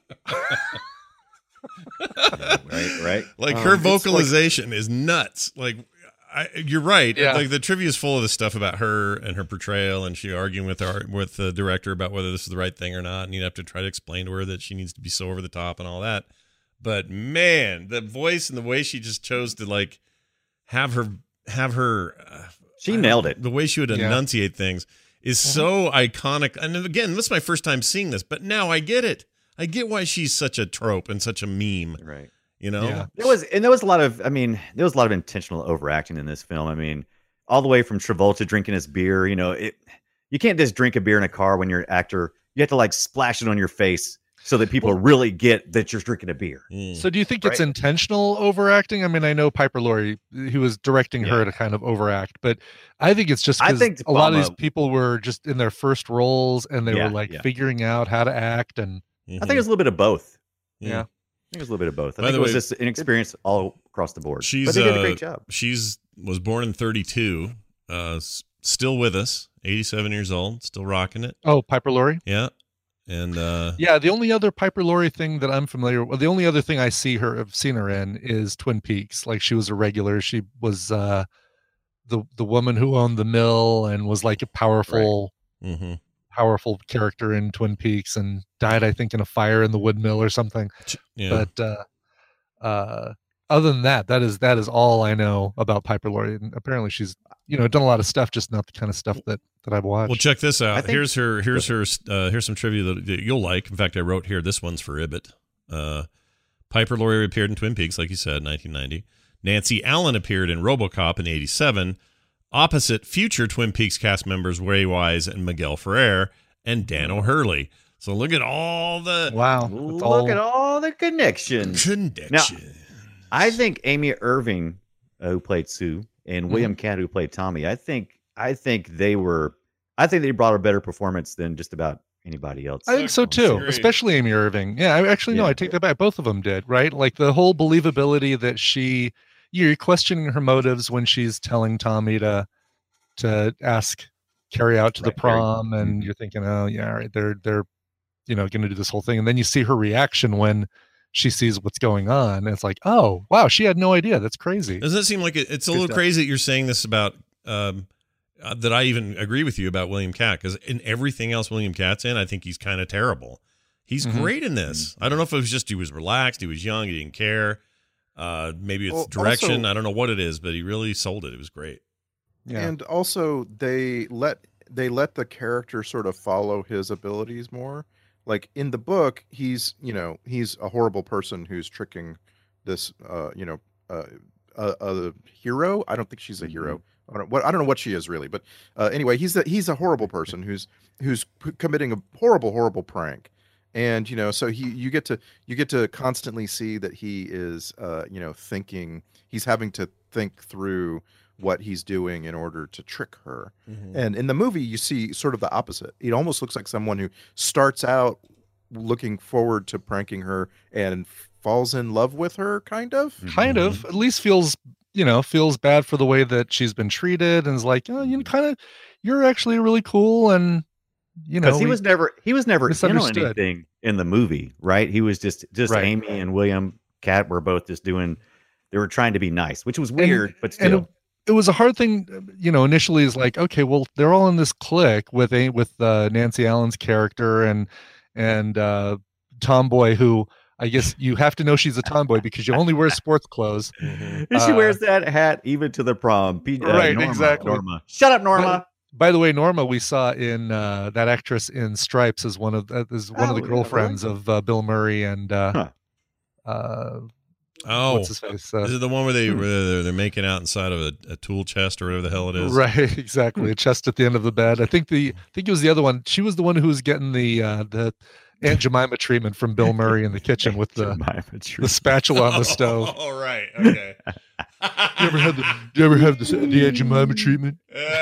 S6: Right.
S4: Like her
S7: it's like-
S4: vocalization is nuts. Like you're right.
S8: Yeah.
S4: Like the trivia is full of the stuff about her and her portrayal, and she arguing with the director about whether this is the right thing or not, and you have to try to explain to her that she needs to be so over the top and all that. But man, the voice and the way she just chose to like have her.
S6: She nailed it.
S4: The way she would
S8: Yeah.
S4: enunciate things is so iconic. And again, this is my first time seeing this, but now I get it. I get why she's such a trope and such a meme.
S6: Right.
S4: You know?
S8: Yeah.
S6: There was a lot of intentional overacting in this film. I mean, all the way from Travolta drinking his beer, you can't just drink a beer in a car when you're an actor. You have to like splash it on your face so that people really get that you're drinking a beer.
S4: Mm.
S8: So do you think it's intentional overacting? I mean, I know Piper Laurie, he was directing her to kind of overact, but I think it's just
S6: I
S8: because
S6: think
S8: a lot of these
S6: Palma-
S8: people were just in their first roles and they
S6: Yeah,
S8: were like
S6: yeah.
S8: figuring out how to act. And
S6: I think it was a little bit of both.
S8: yeah.
S6: I think it was a little bit of both. I
S4: By
S6: think
S4: the
S6: it was
S4: way,
S6: just inexperience all across the board.
S4: She's
S6: but they did a great job.
S4: Was born in 32, still with us, 87 years old, still rocking it.
S8: Oh, Piper Laurie.
S4: Yeah. And
S8: Yeah, the only other Piper Laurie thing that I'm familiar with, the only other thing I've seen her in is Twin Peaks. Like she was a regular. She was the woman who owned the mill and was like a powerful character in Twin Peaks, and died, I think, in a fire in the wood mill or something.
S4: yeah.
S8: But other than that is all I know about Piper Laurie. And apparently she's done a lot of stuff, just not the kind of stuff that I've watched.
S4: Well, check this out.
S6: I think-
S4: Here's some trivia that you'll like. In fact, I wrote here. This one's for Ibbot. Piper Laurie appeared in Twin Peaks, like you said, 1990. Nancy Allen appeared in RoboCop in 87, opposite future Twin Peaks cast members Ray Wise and Miguel Ferrer and Dan O'Hurley. So look at all the
S6: Look at all the connections. Now, I think Amy Irving, who played Sue, and William Catt, who played Tommy, I think they brought a better performance than just about anybody else.
S8: I think so too, especially Amy Irving. Yeah, I take that back. Both of them did, right? Like the whole believability that you're questioning her motives when she's telling Tommy to ask Carrie out to the prom, and you're thinking, oh yeah, right, they're going to do this whole thing, and then you see her reaction when she sees what's going on, and it's like, oh wow, she had no idea. That's crazy.
S4: Doesn't it seem like it's a little crazy that you're saying this about that I even agree with you about William Catt, because in everything else William Catt's in, I think he's kind of terrible. He's great in this. I don't know if it was just he was relaxed, he was young, he didn't care. Maybe it's direction. I don't know what it is, but he really sold it. It was great.
S7: Yeah. And also they let the character sort of follow his abilities more. Like in the book, he's a horrible person who's tricking this a hero. I don't think she's a hero. I don't know what she is really, but anyway, he's a horrible person who's committing a horrible prank, and so you get to constantly see that he is thinking, he's having to think through what he's doing in order to trick her. And in the movie, you see sort of the opposite. It almost looks like someone who starts out looking forward to pranking her and falls in love with her, kind of.
S8: At least feels bad for the way that she's been treated, and is like, oh, you're actually really cool, and
S6: because he was never in on anything in the movie, right? He was just right. Amy and William Catt were both just they were trying to be nice, which was weird, but still.
S8: It was a hard thing, initially is like, okay, well, they're all in this clique with Nancy Allen's character and Tomboy, who I guess you have to know she's a tomboy because you only wear sports clothes.
S6: And she wears that hat even to the prom.
S8: Right, Norma, exactly.
S6: Norma. Shut up, Norma.
S8: By the way, Norma, we saw in that actress in Stripes as one of the girlfriends of Bill Murray and what's his face?
S4: Is it the one where they're making out inside of a tool chest or whatever the hell it is?
S8: Right, exactly. A chest at the end of the bed. I think it was the other one. She was the one who was getting the Aunt Jemima treatment from Bill Murray in the kitchen with the spatula on the stove.
S4: Oh, right. Okay.
S8: You ever have the Aunt Jemima treatment?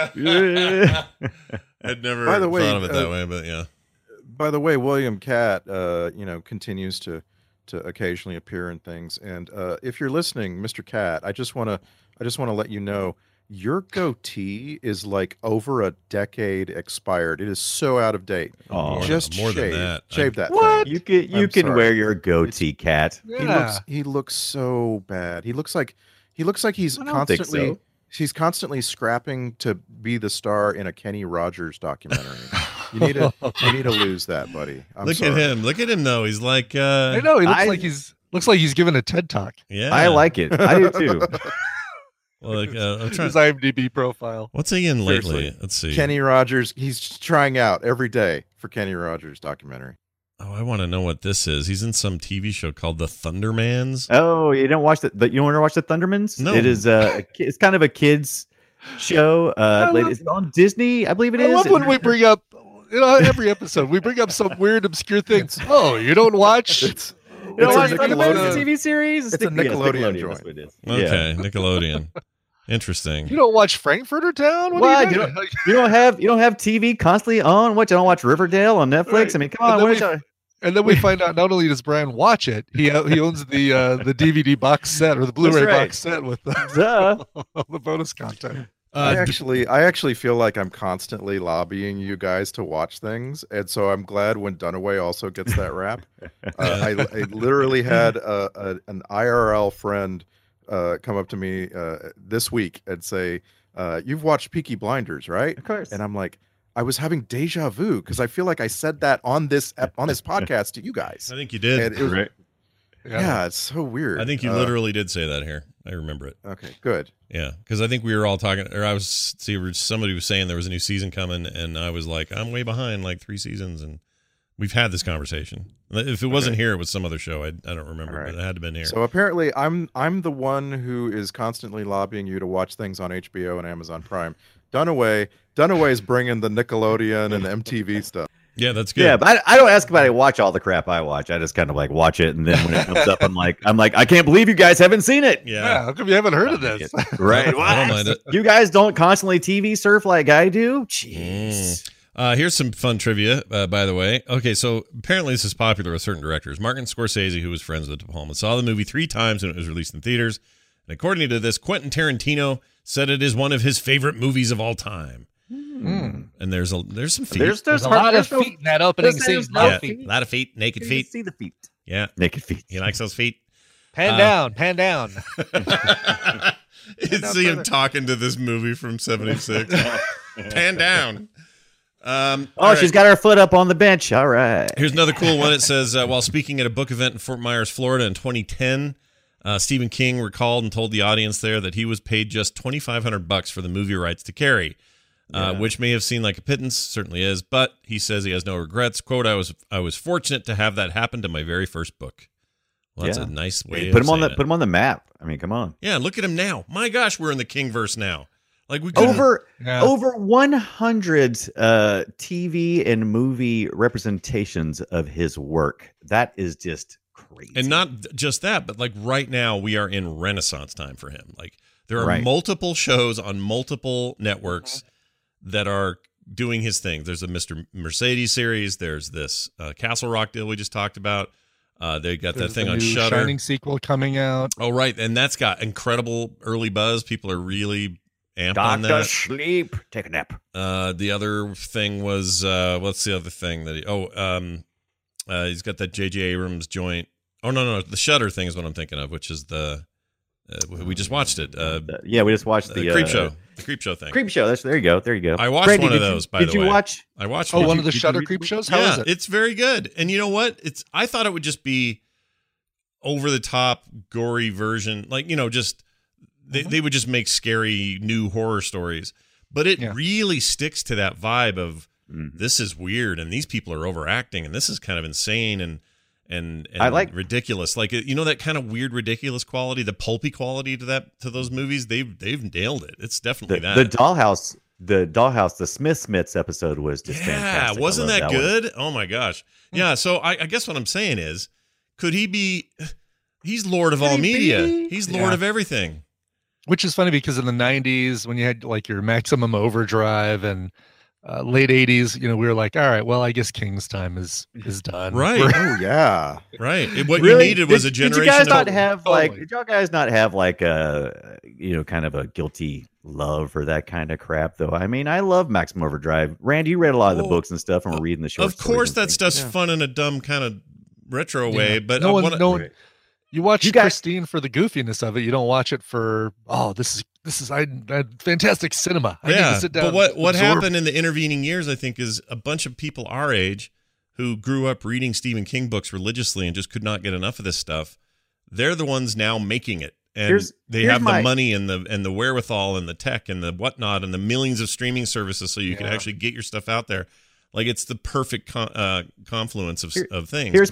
S4: I'd never thought of it that way, but yeah.
S7: By the way, William Catt, continues to occasionally appear in things, and if you're listening, Mr. Catt, I just want to let you know your goatee is like over a decade expired. It is so out of date.
S4: Oh, just more than that.
S7: Shave that.
S6: What? Thing. You can wear your goatee, Cat.
S8: Yeah.
S7: He looks so bad. He looks like he's constantly scrapping to be the star in a Kenny Rogers documentary. You need to lose that, buddy.
S4: Look at him though. He's like
S8: I know, he looks like he's giving a TED Talk.
S4: Yeah.
S6: I like it. I do too.
S4: Well, I'm trying
S8: his IMDb profile.
S4: What's he in lately?
S7: Seriously.
S4: Let's see.
S7: Kenny Rogers. He's trying out every day for Kenny Rogers documentary.
S4: Oh, I want to know what this is. He's in some TV show called The Thundermans.
S6: Oh, you don't watch that? You want to watch The Thundermans?
S4: No.
S6: It is it's kind of a kids show. It's on Disney, I believe it is.
S8: I love when we bring up, every episode we bring up some weird obscure things. Oh, you don't watch?
S6: It's a TV series.
S7: It's a Nickelodeon joint.
S6: That's what it is.
S4: Okay, Nickelodeon. Interesting.
S8: You don't watch Frankfurter Town?
S6: What? You don't have TV constantly on? What? You don't watch Riverdale on Netflix? Right. I mean, come on.
S8: And then we find out not only does Brian watch it, he owns the DVD box set or the Blu-ray box set with the bonus content.
S7: I actually feel like I'm constantly lobbying you guys to watch things, and so I'm glad when Dunaway also gets that rap. I literally had an IRL friend come up to me this week and say, "You've watched Peaky Blinders, right?"
S6: Of course.
S7: And I'm like, I was having deja vu because I feel like I said that on this podcast to you guys.
S4: I think you did.
S7: And it was, right. Yeah, it's so weird.
S4: I think you literally did say that here. I remember it.
S7: Okay, good.
S4: Yeah, because I think we were all talking, or somebody was saying there was a new season coming, and I was like, I'm way behind, like 3 seasons, and We've had this conversation. If it wasn't here, it was some other show. I don't remember, but it had to have been here.
S7: So apparently, I'm the one who is constantly lobbying you to watch things on HBO and Amazon Prime. Dunaway's bringing the Nickelodeon and the MTV stuff.
S4: Yeah, that's good.
S6: Yeah, but I don't ask anybody to watch all the crap I watch. I just kind of like watch it, and then when it comes up, I'm like, I can't believe you guys haven't seen it.
S4: Yeah.
S8: How come you haven't heard of this?
S6: Right?
S4: I don't mind it.
S6: You guys don't constantly TV surf like I do. Jeez.
S4: Here's some fun trivia, by the way. Okay, so apparently this is popular with certain directors. Martin Scorsese, who was friends with De Palma, saw the movie 3 times when it was released in theaters. And according to this, Quentin Tarantino said it is one of his favorite movies of all time. And there's some feet.
S8: There's a lot of feet in that opening scene.
S4: A lot of feet, naked
S6: You
S4: feet.
S6: see the feet.
S4: Yeah,
S6: Naked feet.
S4: he likes those feet.
S8: Pan down.
S4: It's see him talking to this movie from '76. Pan down.
S6: She's got her foot up on the bench. All right.
S4: Here's another cool one. It says, while speaking at a book event in Fort Myers, Florida in 2010, Stephen King recalled and told the audience there that he was paid just $2,500 for the movie rights to Carrie, which may have seemed like a pittance, certainly is, but he says he has no regrets. Quote, I was fortunate to have that happen to my very first book. Well, that's a nice way
S6: Put
S4: of
S6: him on
S4: saying
S6: the
S4: it.
S6: put him on the map. I mean, come on.
S4: Yeah, look at him now. My gosh, we're in the Kingverse now. Like we
S6: Over 100 TV and movie representations of his work. That is just crazy.
S4: And not just that, but like right now we are in Renaissance time for him. Like there are
S6: Right.
S4: multiple shows on multiple networks that are doing his thing. There's a Mr. Mercedes series. There's this Castle Rock deal we just talked about. They got
S8: There's
S4: that thing
S8: the
S4: on
S8: new
S4: Shudder.
S8: Shining sequel coming out.
S4: Oh, right. And that's got incredible early buzz. People are really amped on
S6: Doctor
S4: that.
S6: Sleep. Take a nap.
S4: The other thing was, what's the other thing that he's got that J.J. Abrams joint. Oh, no. The Shudder thing is what I'm thinking of, which is we just watched it.
S6: Yeah, we just watched
S4: the Creep Show. The Creep Show thing.
S6: Creep Show. There you go.
S4: I watched
S6: Brady,
S4: one of
S6: did you-
S4: those, by the way.
S6: Did you watch?
S4: I watched
S8: Oh,
S4: one.
S8: one of the
S6: did you
S8: Shudder
S6: read
S8: Creep
S6: the-
S8: shows? How is it?
S4: It's very good. And you know what? I thought it would just be over the top, gory version. Like, just they would just make scary new horror stories. But it really sticks to that vibe of this is weird and these people are overacting and this is kind of insane and
S6: I like
S4: ridiculous. Like that kind of weird, ridiculous quality, the pulpy quality to those movies. They've nailed it. It's definitely
S6: the Dollhouse. The Smiths episode was just fantastic.
S4: Wasn't
S6: I
S4: that
S6: love
S4: good?
S6: one.
S4: Oh my gosh. Yeah. So I guess what I'm saying is, could he be? He's Lord of all media. He's Lord of everything.
S8: Which is funny because in the 90s, when you had like your Maximum Overdrive and late 80s, we were like, all right, well, I guess King's time is done.
S4: Right.
S7: Oh yeah.
S4: Right. What
S6: Really?
S4: you needed was a generation.
S6: Did you guys not
S4: of,
S6: have
S8: Totally.
S6: did y'all guys not have like a kind of a guilty love for that kind of crap though? I mean, I love Maximum Overdrive. Randy, you read a lot of the books and stuff, and we're reading the short
S4: Of course,
S6: stories
S4: that
S6: and
S4: stuff's
S6: things.
S4: fun in a dumb kind of retro way, but
S8: no one. You watch
S6: You guys-
S8: Christine for the goofiness of it. You don't watch it for this is fantastic cinema. I need to sit down.
S4: But what
S8: absorb.
S4: happened in the intervening years, I think, is a bunch of people our age who grew up reading Stephen King books religiously and just could not get enough of this stuff. They're the ones now making it, and they have the money and the wherewithal and the tech and the whatnot and the millions of streaming services, so you can actually get your stuff out there. Like it's the perfect confluence of things.
S6: Here's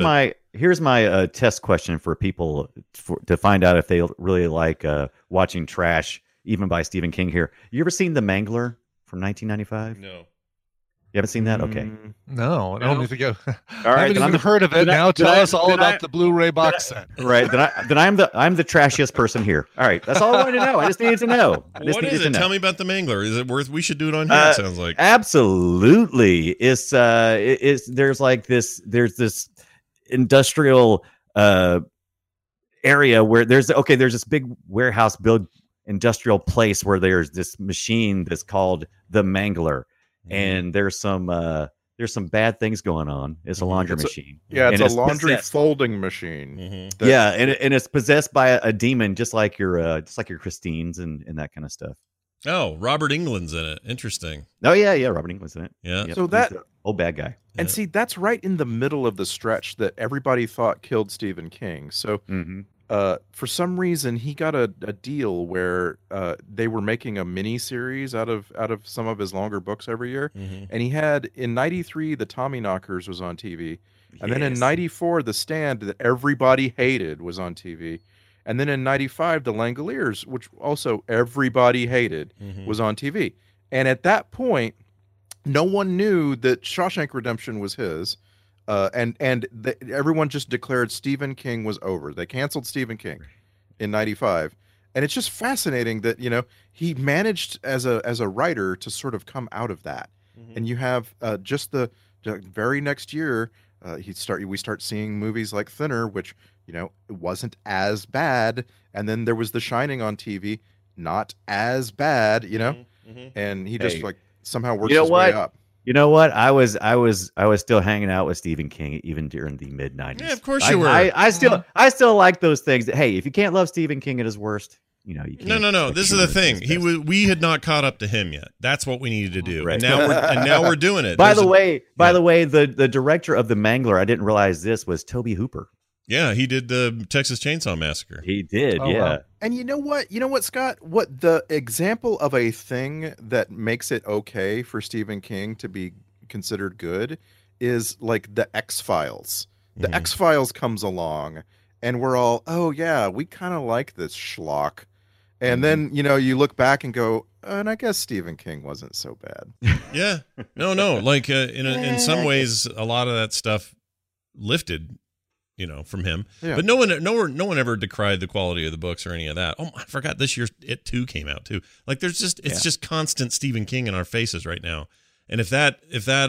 S6: my test question for people to find out if they really like watching trash, even by Stephen King. Here, you ever seen The Mangler from 1995?
S4: No.
S6: You haven't seen that? Okay.
S8: No, I don't think I
S6: All right.
S8: haven't even heard of it. Now tell us all about the Blu-ray box set.
S6: Right. Then I'm the trashiest person here. All right. That's all I wanted to know. I just needed to know.
S4: What is it? Tell me about the Mangler. Is it worth? We should do it on here. It sounds like
S6: absolutely. It's there's this industrial area where there's this big warehouse built industrial place where there's this machine that's called the Mangler, and there's some bad things going on. It's a laundry machine.
S7: It's
S6: and
S7: a laundry
S6: possessed.
S7: folding machine.
S6: Yeah, and it's possessed by a demon, just like your Christines and that kind of stuff.
S4: Oh, Robert Englund's in it. Interesting.
S6: Oh yeah, Robert Englund's in it.
S4: Yeah.
S6: Yep,
S7: So that
S6: he's the old bad guy.
S7: and see, that's right in the middle of the stretch that everybody thought killed Stephen King. So For some reason, he got a deal where they were making a mini series out of some of his longer books every year. And he had in '93 the Tommyknockers was on TV, and then in '94 the Stand that everybody hated was on TV, and then in '95 the Langoliers, which also everybody hated, was on TV. And at that point, no one knew that Shawshank Redemption was his. Everyone just declared Stephen King was over. They canceled Stephen King in '95, and it's just fascinating that he managed as a writer to sort of come out of that. And you have just the very next year, we start seeing movies like Thinner, which it wasn't as bad, and then there was The Shining on TV, not as bad, and he just somehow works his way up.
S6: You know what? I was still hanging out with Stephen King even during the mid '90s.
S4: Yeah, of course you were.
S6: I still like those things. Hey, if you can't love Stephen King at his worst, you can't.
S4: No. This is the thing. We had not caught up to him yet. That's what we needed to do, right. and now we're doing it.
S6: By the way, the director of The Mangler, I didn't realize this was Tobe Hooper.
S4: Yeah, he did the Texas Chainsaw Massacre.
S6: He did, yeah. Wow.
S7: And you know what, Scott? What the example of a thing that makes it okay for Stephen King to be considered good is like the X-Files. The X-Files comes along, and we're all, oh yeah, we kind of like this schlock. And then, you look back and go, and I guess Stephen King wasn't so bad.
S4: Yeah. No. Like in some ways, a lot of that stuff lifted from him, but no one ever decried the quality of the books or any of that. Oh, I forgot this year It Too came out too. Like it's just constant Stephen King in our faces right now. And if that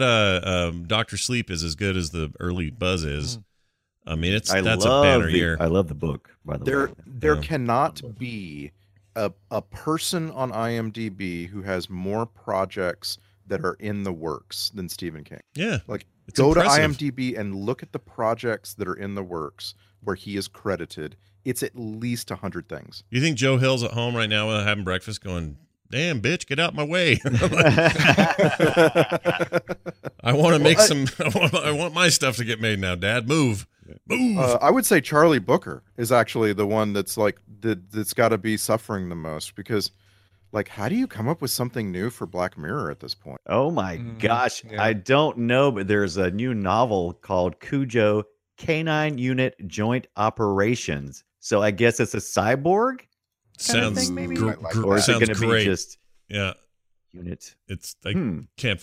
S4: Dr. Sleep is as good as the early buzz is, I mean that's a banner year.
S6: I love the book, by the way.
S7: There cannot be a person on IMDb who has more projects that are in the works than Stephen King.
S4: Yeah.
S7: It's Go impressive. To IMDb and look at the projects that are in the works where he is credited. It's at least 100 things.
S4: You think Joe Hill's at home right now having breakfast going, damn, bitch, get out my way. I want to make I want my stuff to get made now, Dad. Move.
S7: I would say Charlie Booker is actually the one that's that's got to be suffering the most because how do you come up with something new for Black Mirror at this point?
S6: Oh my gosh. Yeah. I don't know, but there's a new novel called Cujo Canine Unit Joint Operations. So I guess it's a cyborg
S4: sounds
S6: thing, maybe? Or is it going to be just unit?
S4: It's can't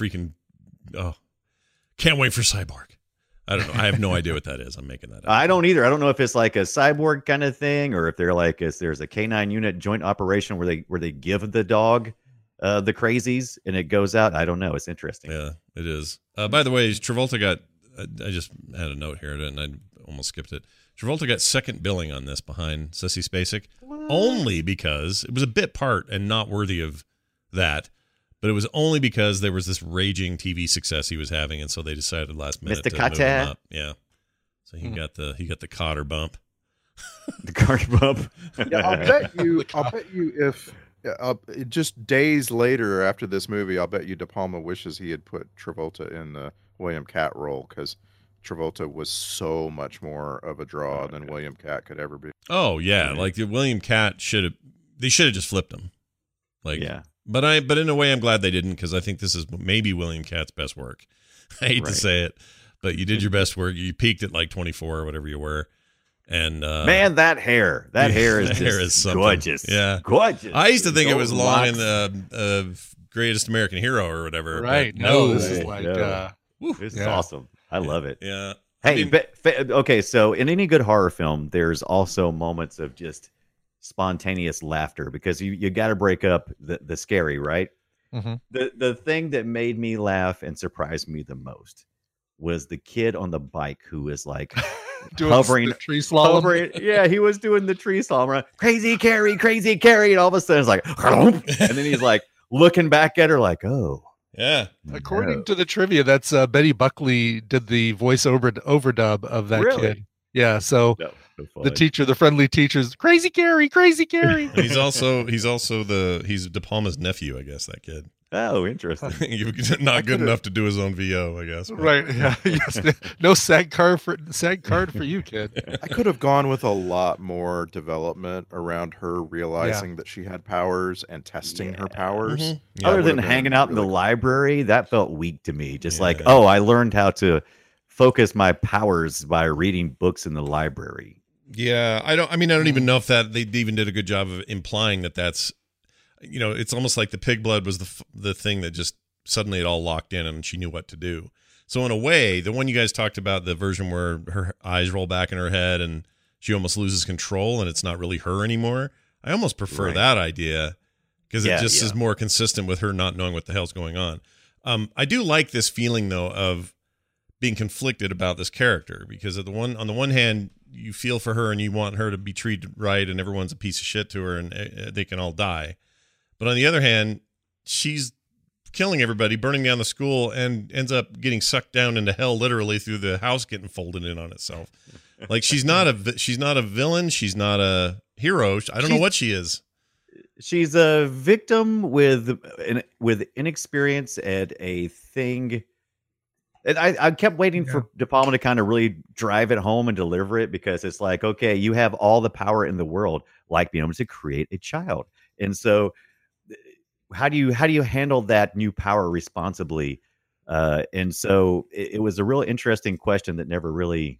S4: wait for Cyborg. I don't know. I have no idea what that is. I'm making that up.
S6: I don't either. I don't know if it's like a cyborg kind of thing or if there's a canine unit joint operation where they give the dog the crazies and it goes out. I don't know. It's interesting.
S4: Yeah, it is. By the way, Travolta got. I just had a note here and I almost skipped it. Travolta got second billing on this behind Sissy Spacek, only because it was a bit part and not worthy of that. But it was only because there was this raging TV success he was having, and so they decided last minute
S6: Mr.
S4: to move him up. Yeah, so he got the Cotter bump.
S6: The Cotter bump.
S7: Yeah, I'll bet you if just days later after this movie, I'll bet you De Palma wishes he had put Travolta in the William Catt role because Travolta was so much more of a draw than William Catt could ever be.
S4: Oh yeah, like the William Catt should have just flipped him. But in a way, I'm glad they didn't because I think this is maybe William Catt's best work. I hate to say it, but you did your best work. You peaked at like 24 or whatever you were, and
S6: man, that hair is gorgeous.
S4: Yeah,
S6: gorgeous.
S4: I used to think it was long in the Greatest American Hero or whatever.
S8: Right?
S4: No,
S8: this is like
S6: this is awesome. I love it.
S4: Yeah.
S6: Hey, okay. So in any good horror film, there's also moments of just spontaneous laughter because you got to break up the scary, right?
S8: Mm-hmm.
S6: The thing that made me laugh and surprised me the most was the kid on the bike who was like hovering
S8: the tree slalom.
S6: Yeah, he was doing the tree slalom. Right? Crazy Carrie, and all of a sudden it's like, and then he's like looking back at her like, oh.
S4: Yeah.
S8: According to the trivia, that's Betty Buckley did the voice overdub of that kid. Yeah, so the teacher, the friendly teacher's crazy Carrie.
S4: he's De Palma's nephew, I guess, that kid.
S6: Oh, interesting.
S4: You're not good enough to do his own VO, I guess.
S8: Right. Yeah. Yes. No SAG card for you, kid.
S7: I could have gone with a lot more development around her realizing that she had powers and testing her powers.
S4: Yeah,
S6: Other
S7: would
S6: than
S7: have been
S6: hanging out in the
S7: really cool.
S6: library, that felt weak to me. Just like, oh, I learned how to focus my powers by reading books in the library.
S4: Yeah, I don't even know if that they even did a good job of implying that that's, it's almost like the pig blood was the thing that just suddenly it all locked in and she knew what to do. So in a way, the one you guys talked about, the version where her eyes roll back in her head and she almost loses control and it's not really her anymore, I almost prefer that idea because it just is more consistent with her not knowing what the hell's going on. I do like this feeling though of being conflicted about this character because on the one hand, you feel for her and you want her to be treated right and everyone's a piece of shit to her and they can all die. But on the other hand, she's killing everybody, burning down the school, and ends up getting sucked down into hell literally through the house getting folded in on itself. Like she's not a villain. She's not a hero. I don't know what she is.
S6: She's a victim with inexperience at a thing. And I kept waiting for De Palma to kind of really drive it home and deliver it because it's like, okay, you have all the power in the world, like being able to create a child. And so how do you handle that new power responsibly? And so it was a real interesting question that never really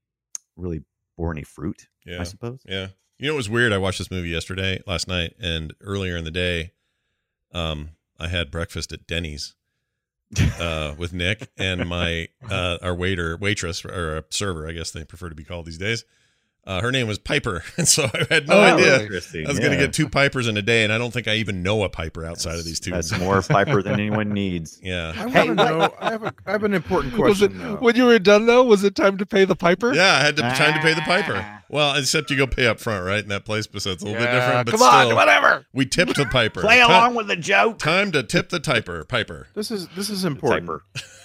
S6: bore any fruit, I suppose.
S4: Yeah. It was weird. I watched this movie last night, and earlier in the day, I had breakfast at Denny's with Nick and my our waitress or a server, I guess they prefer to be called these days. Her name was Piper, and so I had no idea I was going to get 2 Pipers in a day, and I don't think I even know a Piper outside of these 2.
S6: That's more Piper than anyone needs.
S4: Yeah.
S7: I want to know. I have an important question.
S8: When you were done, though, was it time to pay the Piper?
S4: Yeah, I had time to pay the Piper. Well, except you go pay up front, right? In that place, so it's a little bit different. But
S8: come on, whatever.
S4: We tipped the Piper.
S6: Play along with the joke.
S4: Time to tip the Piper.
S7: This is important.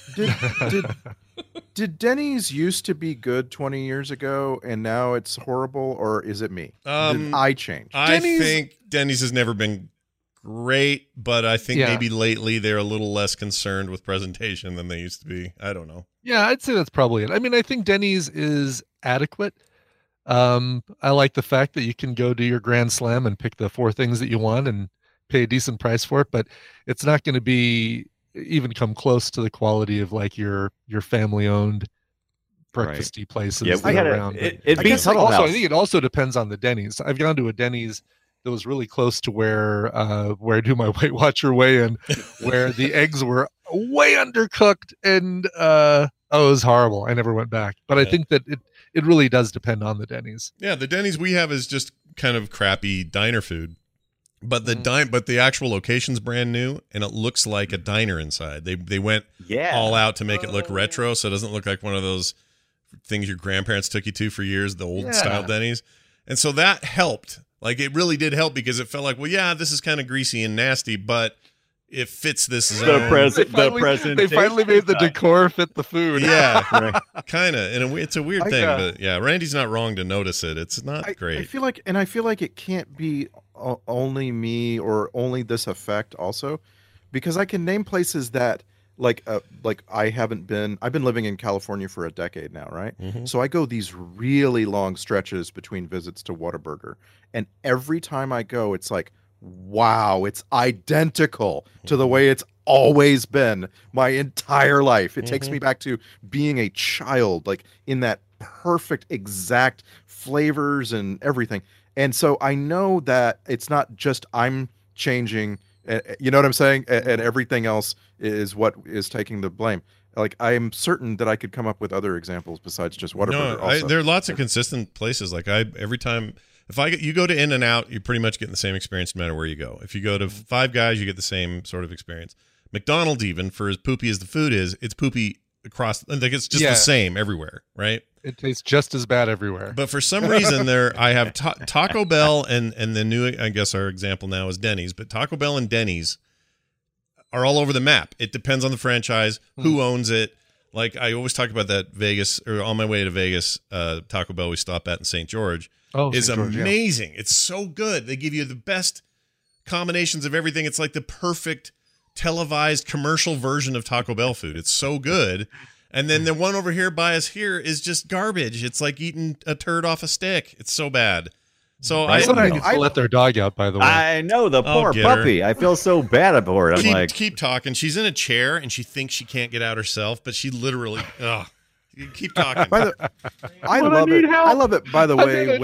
S7: Did Denny's used to be good 20 years ago and now it's horrible, or is it me? Did I change?
S4: I think Denny's has never been great, but I think maybe lately they're a little less concerned with presentation than they used to be. I don't know.
S8: Yeah, I'd say that's probably it. I mean, I think Denny's is adequate. I like the fact that you can go do your Grand Slam and pick the 4 things that you want and pay a decent price for it, but it's not going to be even come close to the quality of like your family owned breakfasty places that are around.
S6: It beats Huddle House.
S8: I think it also depends on the Denny's. I've gone to a Denny's that was really close to where I do my Weight Watcher weigh-in, where the eggs were way undercooked and it was horrible. I never went back. But I think that it really does depend on the Denny's.
S4: Yeah, the Denny's we have is just kind of crappy diner food. But the actual location's brand new, and it looks like a diner inside. They went all out to make it look retro, so it doesn't look like one of those things your grandparents took you to for years, the old style Denny's. And so that helped. Like it really did help because it felt like, well, yeah, this is kind of greasy and nasty, but it fits this zone.
S8: They finally made the decor fit the food.
S4: Yeah, kind of. And it's a weird thing, but yeah, Randy's not wrong to notice it. It's not great.
S7: I feel like it can't be only me or only this effect also, because I can name places that like I've been living in California for a decade now, right? Mm-hmm. So I go these really long stretches between visits to Whataburger, and every time I go, it's like, wow, it's identical to the way it's always been my entire life. It takes me back to being a child, like in that perfect exact flavors and everything. And so I know that it's not just I'm changing, you know what I'm saying? And everything else is what is taking the blame. Like I'm certain that I could come up with other examples besides just Whataburger.
S4: There are lots of consistent places. Like every time you go to In-N-Out, you're pretty much getting the same experience no matter where you go. If you go to Five Guys, you get the same sort of experience. McDonald's, even for as poopy as the food is, it's poopy across. Like it's just the same everywhere, right?
S8: It tastes just as bad everywhere.
S4: But for some reason, I have Taco Bell and the new, I guess our example now is Denny's, but Taco Bell and Denny's are all over the map. It depends on the franchise, who owns it. Like I always talk about that Vegas, or on my way to Vegas, Taco Bell we stop at in St. George is amazing. It's so good. They give you the best combinations of everything. It's like the perfect televised commercial version of Taco Bell food. It's so good. And then the one over here by us here is just garbage. It's like eating a turd off a stick. It's so bad. So
S8: Somebody needs to let their dog out, by the way.
S6: I know, the poor puppy. I feel so bad for it. I'm
S4: keep talking. She's in a chair and she thinks she can't get out herself, but she literally, you keep talking.
S7: I love it. I love it, by the way,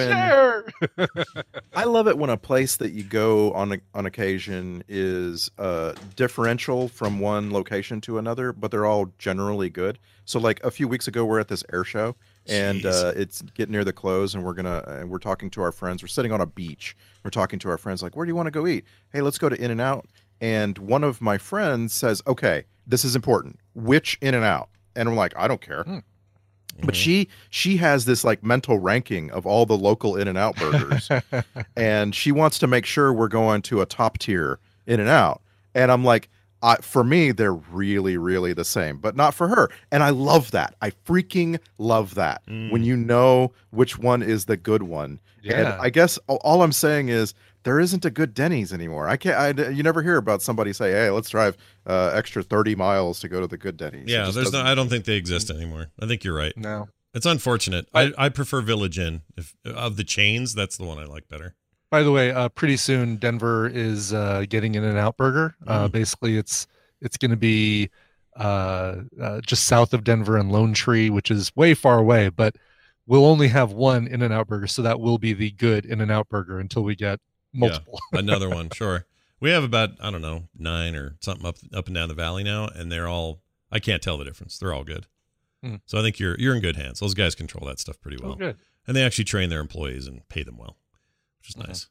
S7: I love it when a place that you go on occasion is differential from one location to another, but they're all generally good. So like a few weeks ago, we're at this air show and it's getting near the close, and we're talking to our friends. We're sitting on a beach. We're talking to our friends like, where do you want to go eat? Hey, let's go to In-N-Out. And one of my friends says, okay, this is important. Which In-N-Out? And I'm like, I don't care. But she has this like mental ranking of all the local In-N-Out burgers, and she wants to make sure we're going to a top tier In-N-Out. And I'm like, for me, they're really, really the same, but not for her. And I love that. I freaking love that when you know which one is the good one. Yeah. And I guess all I'm saying is there isn't a good Denny's anymore. You never hear about somebody say, hey, let's drive extra 30 miles to go to the good Denny's.
S4: Yeah, I don't think they exist anymore. I think you're right.
S8: No.
S4: It's unfortunate. I prefer Village Inn. Of the chains, that's the one I like better.
S8: By the way, pretty soon Denver is getting In-N-Out Burger. Basically, it's going to be just south of Denver and Lone Tree, which is way far away, but we'll only have one In-N-Out Burger, so that will be the good In-N-Out Burger until we get multiple.
S4: Yeah, another one, sure. We have about, 9 or something up and down the valley now, and they're all, I can't tell the difference. They're all good. So I think you're in good hands. Those guys control that stuff pretty well.
S8: Good.
S4: And they actually train their employees and pay them well, which is nice.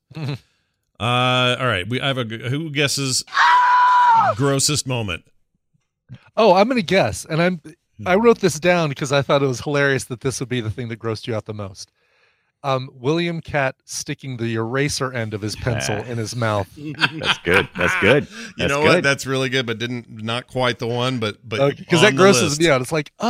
S4: All right, I have who guesses grossest moment?
S8: Oh, I'm going to guess, and I wrote this down because I thought it was hilarious that this would be the thing that grossed you out the most. William Cat sticking the eraser end of his pencil in his mouth.
S6: That's good. That's good.
S4: You know what? That's really good, but not quite the one. But
S8: because that grosses me out. It's like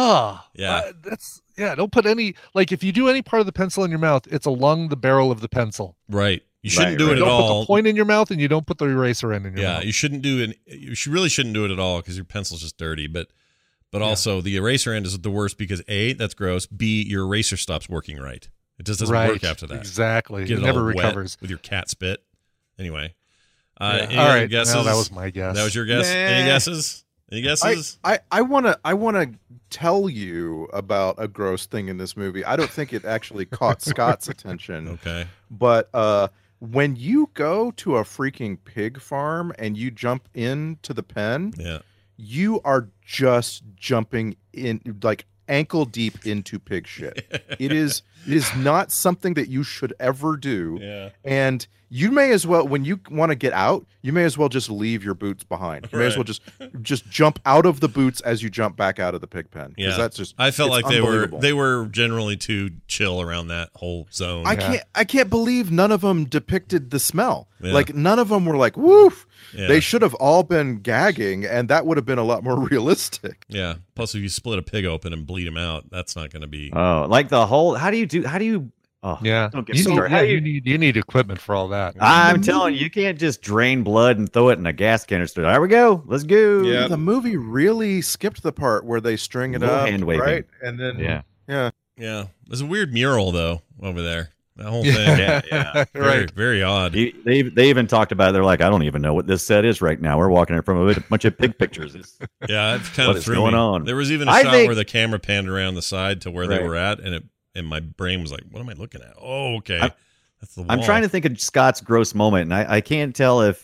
S4: yeah,
S8: don't put any, like, if you do any part of the pencil in your mouth, it's along the barrel of the pencil.
S4: Right. You shouldn't do it at
S8: all. You
S4: all.
S8: don't put the point in your mouth, and you don't put the eraser end in your mouth.
S4: Yeah, you shouldn't do it. You really shouldn't do it at all because your pencil's just dirty. But also the eraser end is the worst because A, that's gross. B, your eraser stops working right. It just doesn't work after that.
S8: Exactly.
S4: It
S8: never recovers
S4: with your cat spit. Anyway.
S8: All right. Guesses? No, that was my guess.
S4: That was your guess. Any guesses? Any guesses?
S7: I wanna tell you about a gross thing in this movie. I don't think it actually caught Scott's attention.
S4: Okay.
S7: But when you go to a freaking pig farm and you jump into the pen, you are just jumping in like ankle deep into pig shit. It is not something that you should ever do.
S4: Yeah.
S7: And you may as well, when you want to get out, you may as well just leave your boots behind. You may as well just jump out of the boots as you jump back out of the pig pen.
S4: Yeah.
S7: That's just,
S4: I felt like they were generally too chill around that whole zone.
S7: I can't believe none of them depicted the smell. Yeah. Like none of them were like, woof. Yeah. They should have all been gagging, and that would have been a lot more realistic.
S4: Yeah. Plus, if you split a pig open and bleed him out, that's not going to be.
S6: Oh, like the whole. How do you? Oh,
S8: yeah. You need equipment for all that.
S6: I'm telling you, you can't just drain blood and throw it in a gas canister. There we go. Let's go.
S7: Yeah. The movie really skipped the part where they string it up,
S6: hand waving.
S7: Right? And then yeah.
S4: There's a weird mural though over there. That whole thing, very, very odd.
S6: They even talked about it. They're like, I don't even know what this set is right now. We're walking it from a bunch of pig pictures.
S4: It's kind of
S6: going on.
S4: There was even a shot where the camera panned around the side to where they were at, and my brain was like, "What am I looking at?" Oh, okay, that's the wall.
S6: I'm trying to think of Scott's gross moment, and I can't tell if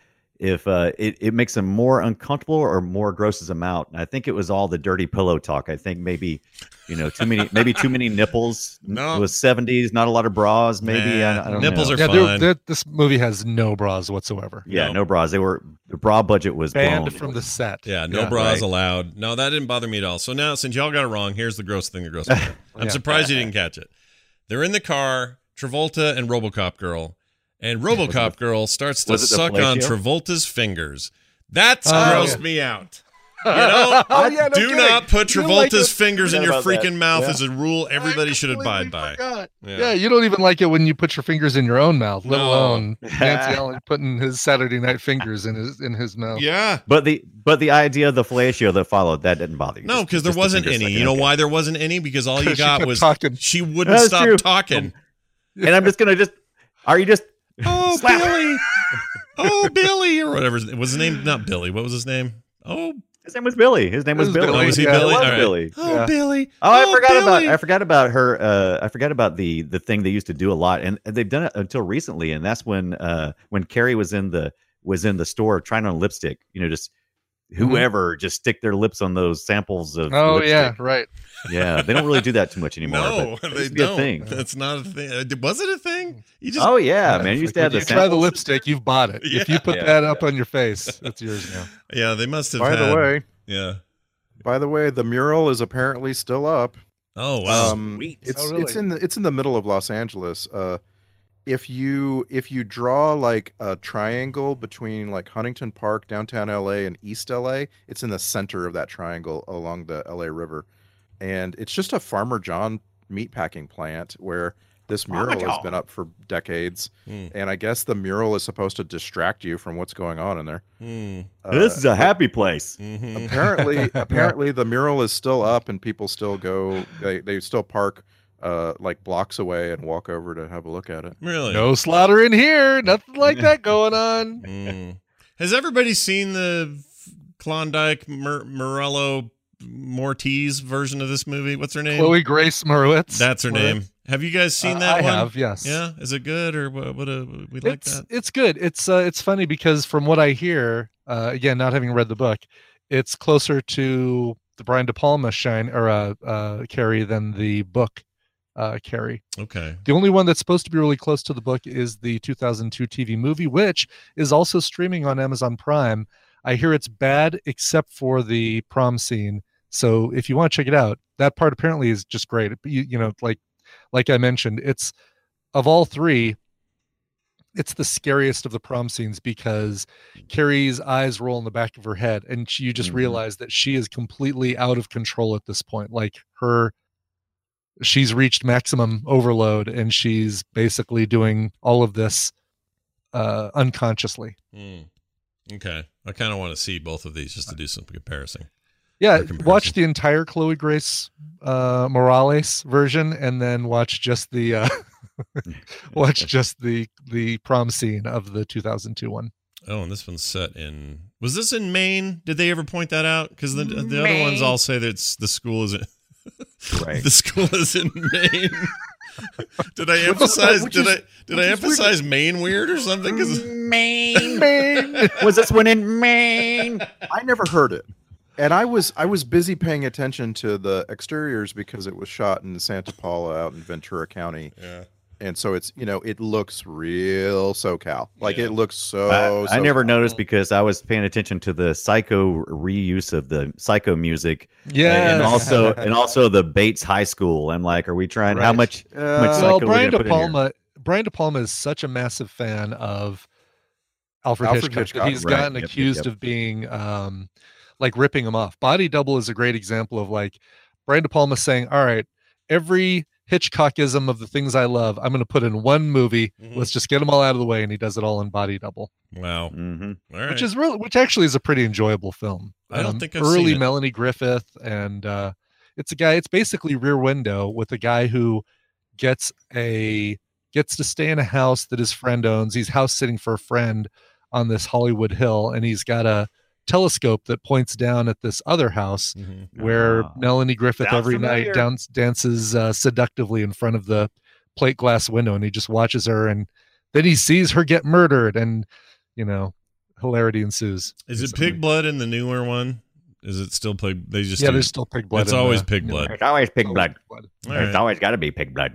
S6: it makes him more uncomfortable or more grosses him out. And I think it was all the dirty pillow talk. I think maybe too many nipples.
S4: No.
S6: It was 70s, not a lot of bras. Maybe I don't
S4: nipples
S6: know.
S4: are fine.
S8: This movie has no bras whatsoever.
S6: Yeah, no bras. The bra budget was
S8: banned
S6: blown
S8: from the set.
S4: Yeah, no bras allowed. No, that didn't bother me at all. So now, since y'all got it wrong, here's the gross thing. I'm surprised you didn't catch it. They're in the car, Travolta and RoboCop girl. And RoboCop girl starts to suck on Travolta's fingers. That's grossed me out. You know,
S8: Oh, yeah, no
S4: do
S8: kidding.
S4: not put
S8: You don't like
S4: Travolta's
S8: it?
S4: fingers in
S6: Forgot
S4: your
S6: about that.
S4: freaking mouth
S6: Yeah.
S4: as a rule. Everybody should abide
S8: completely
S4: by.
S8: forgot.
S4: Yeah.
S8: Yeah, you don't even like it when you put your fingers in your own mouth, let
S4: No.
S8: alone Nancy Allen putting his Saturday night fingers in his mouth.
S4: Yeah.
S6: But the idea of the fellatio that followed, that didn't bother you.
S4: No,
S6: Just-
S4: because there
S6: just the
S4: wasn't
S6: finger
S4: any.
S6: sucking,
S4: You know
S6: okay.
S4: why there wasn't any? Because all you
S8: 'Cause she
S4: got
S8: kept
S4: was
S8: talking.
S4: she wouldn't
S6: That's
S4: stop
S6: true.
S4: talking.
S6: And I'm just gonna are you just
S4: Oh,
S6: Slap.
S4: Billy. Oh, Billy, or whatever. Was his name not Billy? What was his name? Oh,
S6: his name was Billy. His name was
S8: It was
S6: Billy.
S8: Billy.
S4: was he
S8: Yeah,
S4: Billy?
S6: It was
S4: All right.
S6: Billy.
S4: Oh,
S8: Yeah.
S4: Billy.
S6: Oh, I forgot
S4: Billy.
S6: about her. I forgot about the thing they used to do a lot, and they've done it until recently. And that's when Carrie was in the store trying on lipstick. You know, just whoever just stick their lips on those samples of.
S8: Oh
S6: lipstick.
S8: yeah, right.
S6: Yeah. They don't really do that too much anymore.
S4: No,
S6: but it
S4: they
S6: used to be a
S4: don't.
S6: thing.
S4: That's not a thing. Was it a thing? You just
S6: Oh yeah, man! You used to have
S8: When
S6: the
S8: you try the
S6: samples.
S8: lipstick, you've bought it. If you put
S6: Yeah.
S8: that up on your face, it's yours now.
S4: yeah. They must have.
S7: By
S4: had,
S7: the way,
S4: yeah.
S7: the mural is apparently still up.
S4: Oh wow.
S6: Sweet.
S7: It's
S8: Oh, really?
S7: it's in the middle of Los Angeles. If you draw like a triangle between like Huntington Park, downtown LA, and East LA, it's in the center of that triangle along the LA River, and it's just a Farmer John meatpacking plant where this mural has been up for decades. And I guess the mural is supposed to distract you from what's going on in there.
S6: This is a happy place.
S7: Apparently the mural is still up and people still go. They still park like blocks away and walk over to have a look at it.
S4: Really?
S8: No slaughter in here. Nothing like that going on.
S4: Has everybody seen the Klondike Morello Mortiz version of this movie? What's her name?
S8: Chloe Grace Morawitz.
S4: That's her name. Have you guys seen that
S8: I
S4: one?
S8: have, yes.
S4: Yeah. Is it good or what? We like that?
S8: It's good. It's funny because from what I hear, again, not having read the book, it's closer to the Brian De Palma Carrie than the book Carrie.
S4: Okay.
S8: The only one that's supposed to be really close to the book is the 2002 TV movie, which is also streaming on Amazon Prime. I hear it's bad except for the prom scene. So if you want to check it out, that part apparently is just great. You know, like I mentioned, it's of all three, it's the scariest of the prom scenes because Carrie's eyes roll in the back of her head and you just realize that she is completely out of control at this point. Like she's reached maximum overload and she's basically doing all of this unconsciously.
S4: Okay. I kind of want to see both of these just to do some comparison.
S8: Yeah,
S4: comparison.
S8: watch the entire Chloe Grace Morales version and then watch just the the prom scene of the 2002 one.
S4: Oh, and this one's set in. Was this in Maine? Did they ever point that out? Because the other ones all say that the school is in.
S6: Right.
S4: The school is in Maine. Did I emphasize? Did I emphasize Maine weird or something? 'Cause
S6: Maine. Was this one in Maine?
S7: I never heard it. And I was busy paying attention to the exteriors because it was shot in Santa Paula out in Ventura County.
S4: Yeah.
S7: And so it's, it looks real SoCal. Like it looks so
S6: I never
S7: SoCal.
S6: noticed because I was paying attention to the Psycho reuse of the Psycho music.
S8: Yeah,
S6: and also the Bates High School. I'm like, are we trying? How
S8: Right.
S6: much
S8: well,
S6: Psycho are we
S8: Brian
S6: gonna
S8: De
S6: put in here?
S8: Palma is such a massive fan of Alfred
S7: Alfred
S8: Hitchcock that
S7: Hitchcock,
S8: he's
S6: right.
S8: gotten
S6: Yep,
S8: accused
S6: yep.
S8: of being like ripping him off. Body Double is a great example of like Brian De Palma saying, all right, every Hitchcockism of the things I love, I'm going to put in one movie. Let's just get them all out of the way. And he does it all in Body Double,
S4: Wow.
S6: Mm-hmm.
S4: All right.
S8: which actually is a pretty enjoyable film.
S4: I don't think I've
S8: early
S4: seen it.
S8: Melanie Griffith. And it's basically Rear Window with a guy who gets to stay in a house that his friend owns. He's house sitting for a friend on this Hollywood hill. And he's got a telescope that points down at this other house where Melanie Griffith
S6: Sounds
S8: every
S6: familiar.
S8: night dances seductively in front of the plate glass window, and he just watches her, and then he sees her get murdered, and hilarity ensues.
S4: Is it pig blood in the newer one? Is it still pig? They just
S8: There's still pig blood.
S4: It's
S8: in
S4: always
S8: the-
S4: pig
S8: in the-
S4: blood.
S6: It's always pig blood.
S4: All
S6: It's
S4: right.
S6: always got to be pig blood.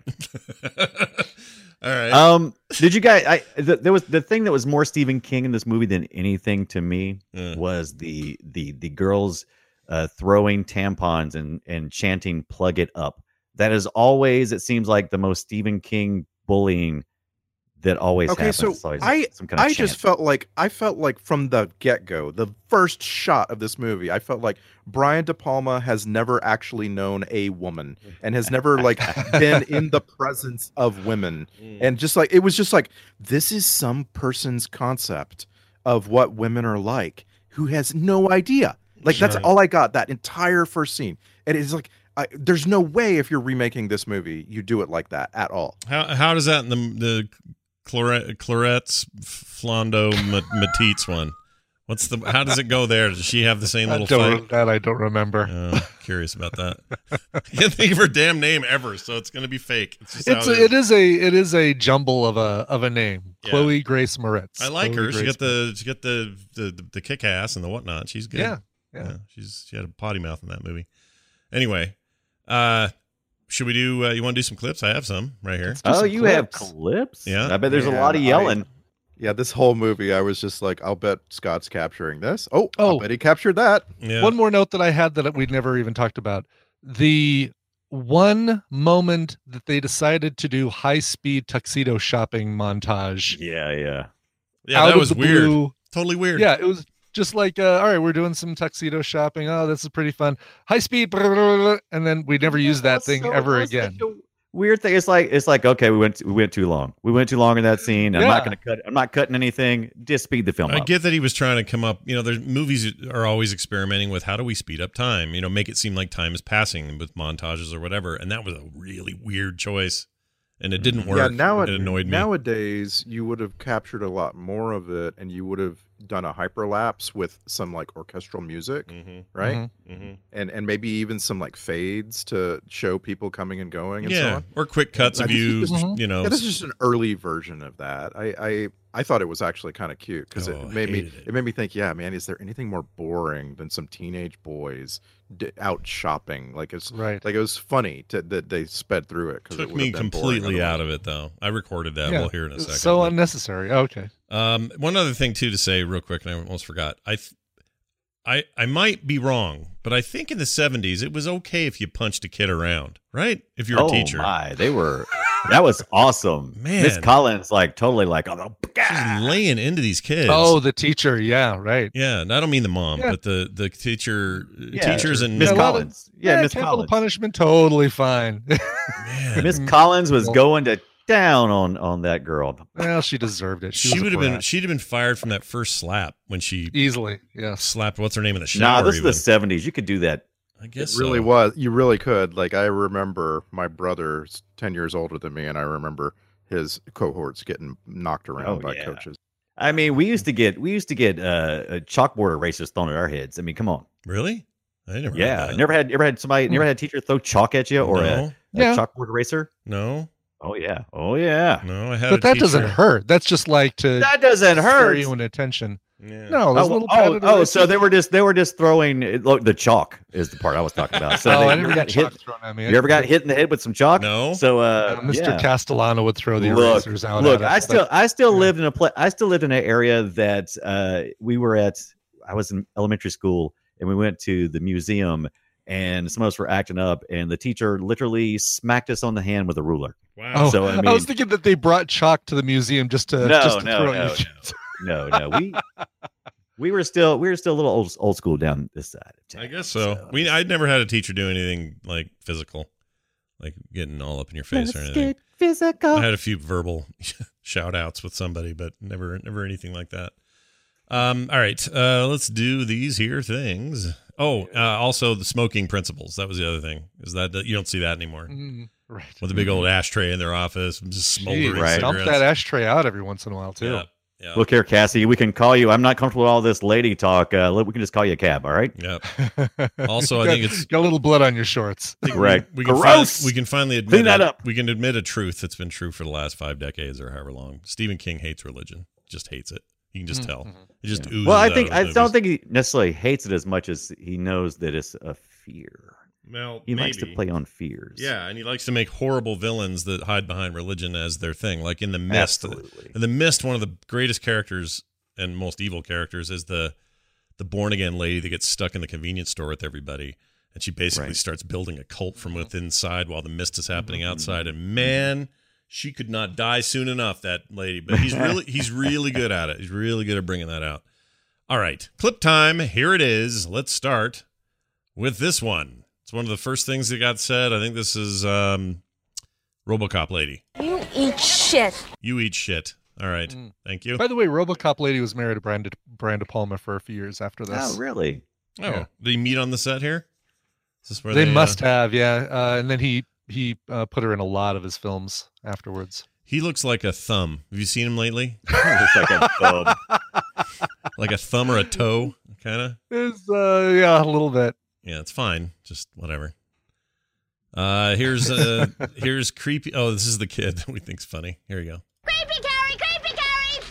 S4: All right.
S6: Did you guys? There was the thing that was more Stephen King in this movie than anything to me
S4: Yeah.
S6: was the girls throwing tampons and chanting "plug it up." That is always, it seems like, the most Stephen King bullying that always
S7: Okay,
S6: happens.
S7: so
S6: It's always
S7: I
S6: some kind of
S7: just
S6: chance.
S7: felt like from the get-go, the first shot of this movie, I felt like Brian De Palma has never actually known a woman and has never like been in the presence of women. And just like it was just like this is some person's concept of what women are like who has no idea. Like that's all I got that entire first scene. And it's like there's no way if you're remaking this movie you do it like that at all.
S4: How does that in the Clarette's Flondo Mateets one? How does it go there? Does she have the same little fight?
S8: That I don't remember.
S4: Curious about that. I can't think of her damn name ever, so it's going to be fake.
S8: It is a jumble of a name.
S4: Yeah.
S8: Chloe Grace Moretz.
S4: I like
S8: Chloe
S4: her. She
S8: Grace
S4: got the kick ass and the whatnot. She's good.
S8: Yeah.
S4: She had a potty mouth in that movie. Anyway, should we do? You want to do some clips? I have some right here.
S6: Oh, you have clips?
S4: Yeah.
S6: I bet there's a lot of yelling.
S7: Yeah, this whole movie, I was just like, I'll bet Scott's capturing this. Oh, I bet he captured that.
S4: Yeah.
S8: One more note that I had that we'd never even talked about. The one moment that they decided to do high-speed tuxedo shopping montage.
S6: Yeah.
S4: Yeah, that was weird. Totally weird.
S8: Yeah, it was just like, all right, we're doing some tuxedo shopping. Oh, this is pretty fun. High speed, and then we never use that thing ever again.
S6: Weird thing. It's like okay, we went too long. We went too long in that scene. I'm not cutting anything. Just speed the film up.
S4: I get that he was trying to come up. There's movies are always experimenting with how do we speed up time. Make it seem like time is passing with montages or whatever. And that was a really weird choice, and it didn't work.
S7: Yeah,
S4: it annoyed me.
S7: Nowadays, you would have captured a lot more of it, and you would have done a hyperlapse with some like orchestral music, right? And maybe even some like fades to show people coming and going, and so on.
S4: Or quick cuts of you.
S7: Yeah, this is just an early version of that. I thought it was actually kind of cute because it made me think, yeah, man, is there anything more boring than some teenage boys out shopping? Like it's
S8: right.
S7: Like it was funny that they sped through it.
S4: Took me completely out of it though. I recorded that. We'll hear in a second.
S8: So unnecessary. Okay.
S4: One other thing too to say real quick, and I almost forgot. I might be wrong, but I think in the 70s it was okay if you punched a kid around, right? If you're a teacher.
S6: That was awesome.
S4: Man.
S6: Miss Collins totally
S4: she's laying into these kids.
S8: Oh, the teacher, yeah, right.
S4: Yeah, and I don't mean the mom, but the teacher, teachers and
S6: Miss Collins.
S8: Miss Collins. Punishment, totally fine.
S6: Miss Collins was going to down on that girl.
S8: Well, she deserved it.
S4: She'd have been fired from that first slap when she
S8: easily
S4: slapped what's her name in the shower.
S6: This is the 70s. You could do that.
S4: I guess
S7: it really was. You really could. Like I remember my brother's 10 years older than me, and I remember his cohorts getting knocked around by coaches.
S6: I mean, we used to get chalkboard erasers thrown at our heads. I mean, come on.
S4: Really? I never.
S6: Yeah, never had a teacher throw chalk at you or a chalkboard eraser.
S4: No.
S6: Oh yeah.
S4: No, I had.
S8: But that doesn't hurt. That's just like
S6: that doesn't hurt.
S8: You in attention.
S4: Yeah.
S8: No, those little padded erasers.
S6: So they were just throwing. Look, the chalk is the part I was talking about. So
S8: I never got chalk thrown at me.
S6: You ever got hit in the head with some chalk?
S4: No.
S6: So
S8: Mr. Castellano would throw the erasers out.
S6: Look, I still lived in an area that we were at. I was in elementary school, and we went to the museum, and some of us were acting up, and the teacher literally smacked us on the hand with a ruler.
S4: Wow.
S8: Oh,
S6: so
S8: I was thinking that they brought chalk to the museum just to throw
S6: No. We were still a little old school down this side of town.
S4: I guess so. I'd never had a teacher do anything like physical, like getting all up in your face or anything.
S6: Get physical.
S4: I had a few verbal shout outs with somebody, but never anything like that. All right, let's do these here things. Oh, also the smoking principles. That was the other thing. Is that you don't see that anymore.
S8: Right.
S4: With a big old ashtray in their office, just smoldering cigarettes.
S8: Dump that ashtray out every once in a while too.
S4: Yeah.
S6: Look here, Cassie. We can call you. I'm not comfortable with all this lady talk. We can just call you a cab. All right.
S4: Yep. Also, I think it's
S8: got a little blood on your shorts.
S6: Correct.
S4: We can finally admit
S6: Clean that up.
S4: We can admit a truth that's been true for the last 5 decades or however long. Stephen King hates religion. Just hates it. You can just tell. It just oozes.
S6: Well, I don't think he necessarily hates it as much as he knows that it's a fear.
S4: Well,
S6: he likes to play on fears.
S4: Yeah, and he likes to make horrible villains that hide behind religion as their thing. Like in The Mist.
S6: Absolutely.
S4: In The Mist, one of the greatest characters and most evil characters is the born again lady that gets stuck in the convenience store with everybody, and she basically starts building a cult from within inside while the mist is happening outside. And man, She could not die soon enough, that lady. But he's really good at it. He's really good at bringing that out. All right, clip time. Here it is. Let's start with this one. It's one of the first things that got said. I think this is RoboCop lady.
S2: You eat shit.
S4: You eat shit. All right. Thank you.
S8: By the way, RoboCop lady was married to Brian De Palma for a few years after this.
S6: Oh, really?
S4: Oh,
S8: Yeah.
S4: did he meet on the set here? Is this where
S8: They must have, yeah. And then he put her in a lot of his films afterwards.
S4: He looks like a thumb. Have you seen him lately?
S6: Looks like a thumb.
S4: Like a thumb or a toe, kind of?
S8: It's, yeah, a little bit.
S4: Yeah, it's fine. Just whatever. Here's creepy. Oh, this is the kid that we think's funny. Here you go.
S2: Creepy Carrie, creepy Carrie.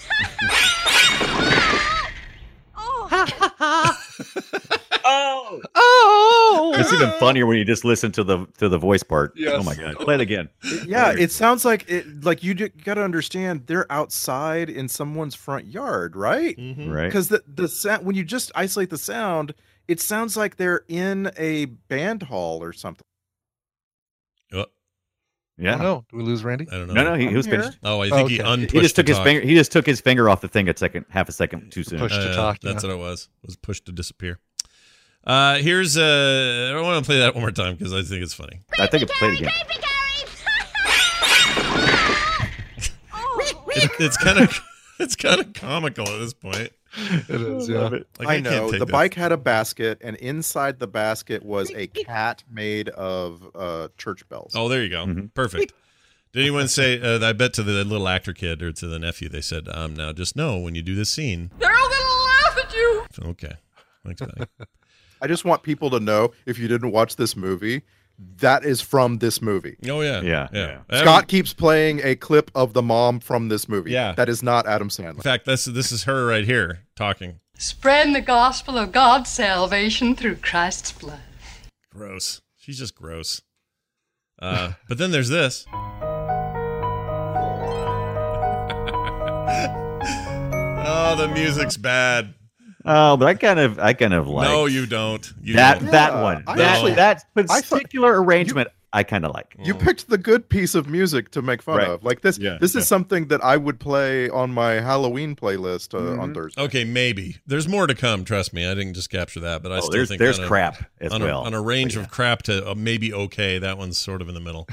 S8: Oh!
S6: It's even funnier when you just listen to the voice part.
S8: Yes.
S6: Oh my god! Play it again.
S7: Yeah, it sounds like you got to understand they're outside in someone's front yard, right?
S4: Mm-hmm.
S6: Right.
S7: Because the sound, when you just isolate the sound, it sounds like they're in a band hall or something.
S4: Oh,
S6: Yeah.
S8: Oh, no. Do we lose Randy?
S4: I don't know.
S6: No, he
S7: I'm
S6: was
S7: here.
S6: finished.
S4: Oh, I think he
S8: Okay.
S4: unpushed.
S6: He just took
S4: to
S6: his
S4: talk.
S6: finger. He just took his finger off the thing half a second too soon.
S8: Push to talk.
S4: That's
S8: yeah.
S4: what it was. It was pushed to disappear. Here's I want to play that one more time because I think it's funny.
S6: I think it played again.
S2: Creepy Carrie.
S4: It's kind of comical at this point.
S8: It is, yeah.
S4: Like,
S7: I
S4: can't
S7: know
S4: take
S7: the
S4: this.
S7: bike had a basket, and inside the basket was a cat made of church bells.
S4: Oh, there you go.
S6: Mhm.
S4: Perfect. Did anyone say? I bet to the little actor kid or to the nephew, they said, "Now just know when you do this scene."
S2: They're all gonna laugh at you.
S4: Okay. Thanks, buddy.
S7: I just want people to know, if you didn't watch this movie, that is from this movie.
S4: Oh yeah.
S6: Yeah.
S7: Scott keeps playing a clip of the mom from this movie.
S4: Yeah.
S7: That is not Adam
S4: In
S7: Sandler.
S4: fact, this is her right here talking.
S2: Spreading the gospel of God's salvation through Christ's blood.
S4: Gross. She's just gross. But then there's this. Oh, the music's bad.
S6: Oh, but I kind of like.
S4: No, you don't. You
S6: that
S4: don't.
S6: that
S7: Yeah,
S6: one.
S7: I
S6: That
S7: actually-
S6: that
S7: I thought-
S6: particular arrangement I kind of like.
S7: You picked the good piece of music to make fun
S6: Right.
S7: of. Like this.
S6: Yeah,
S7: This
S6: yeah.
S7: is something that I would play on my Halloween playlist
S6: Mm-hmm.
S7: on Thursday.
S4: Okay, maybe. There's more to come, trust me. I didn't just capture that, but I
S6: Oh,
S4: still think
S6: there's
S4: on a-
S6: crap as
S4: on
S6: well.
S4: on a range of crap to maybe okay. That one's sort of in the middle.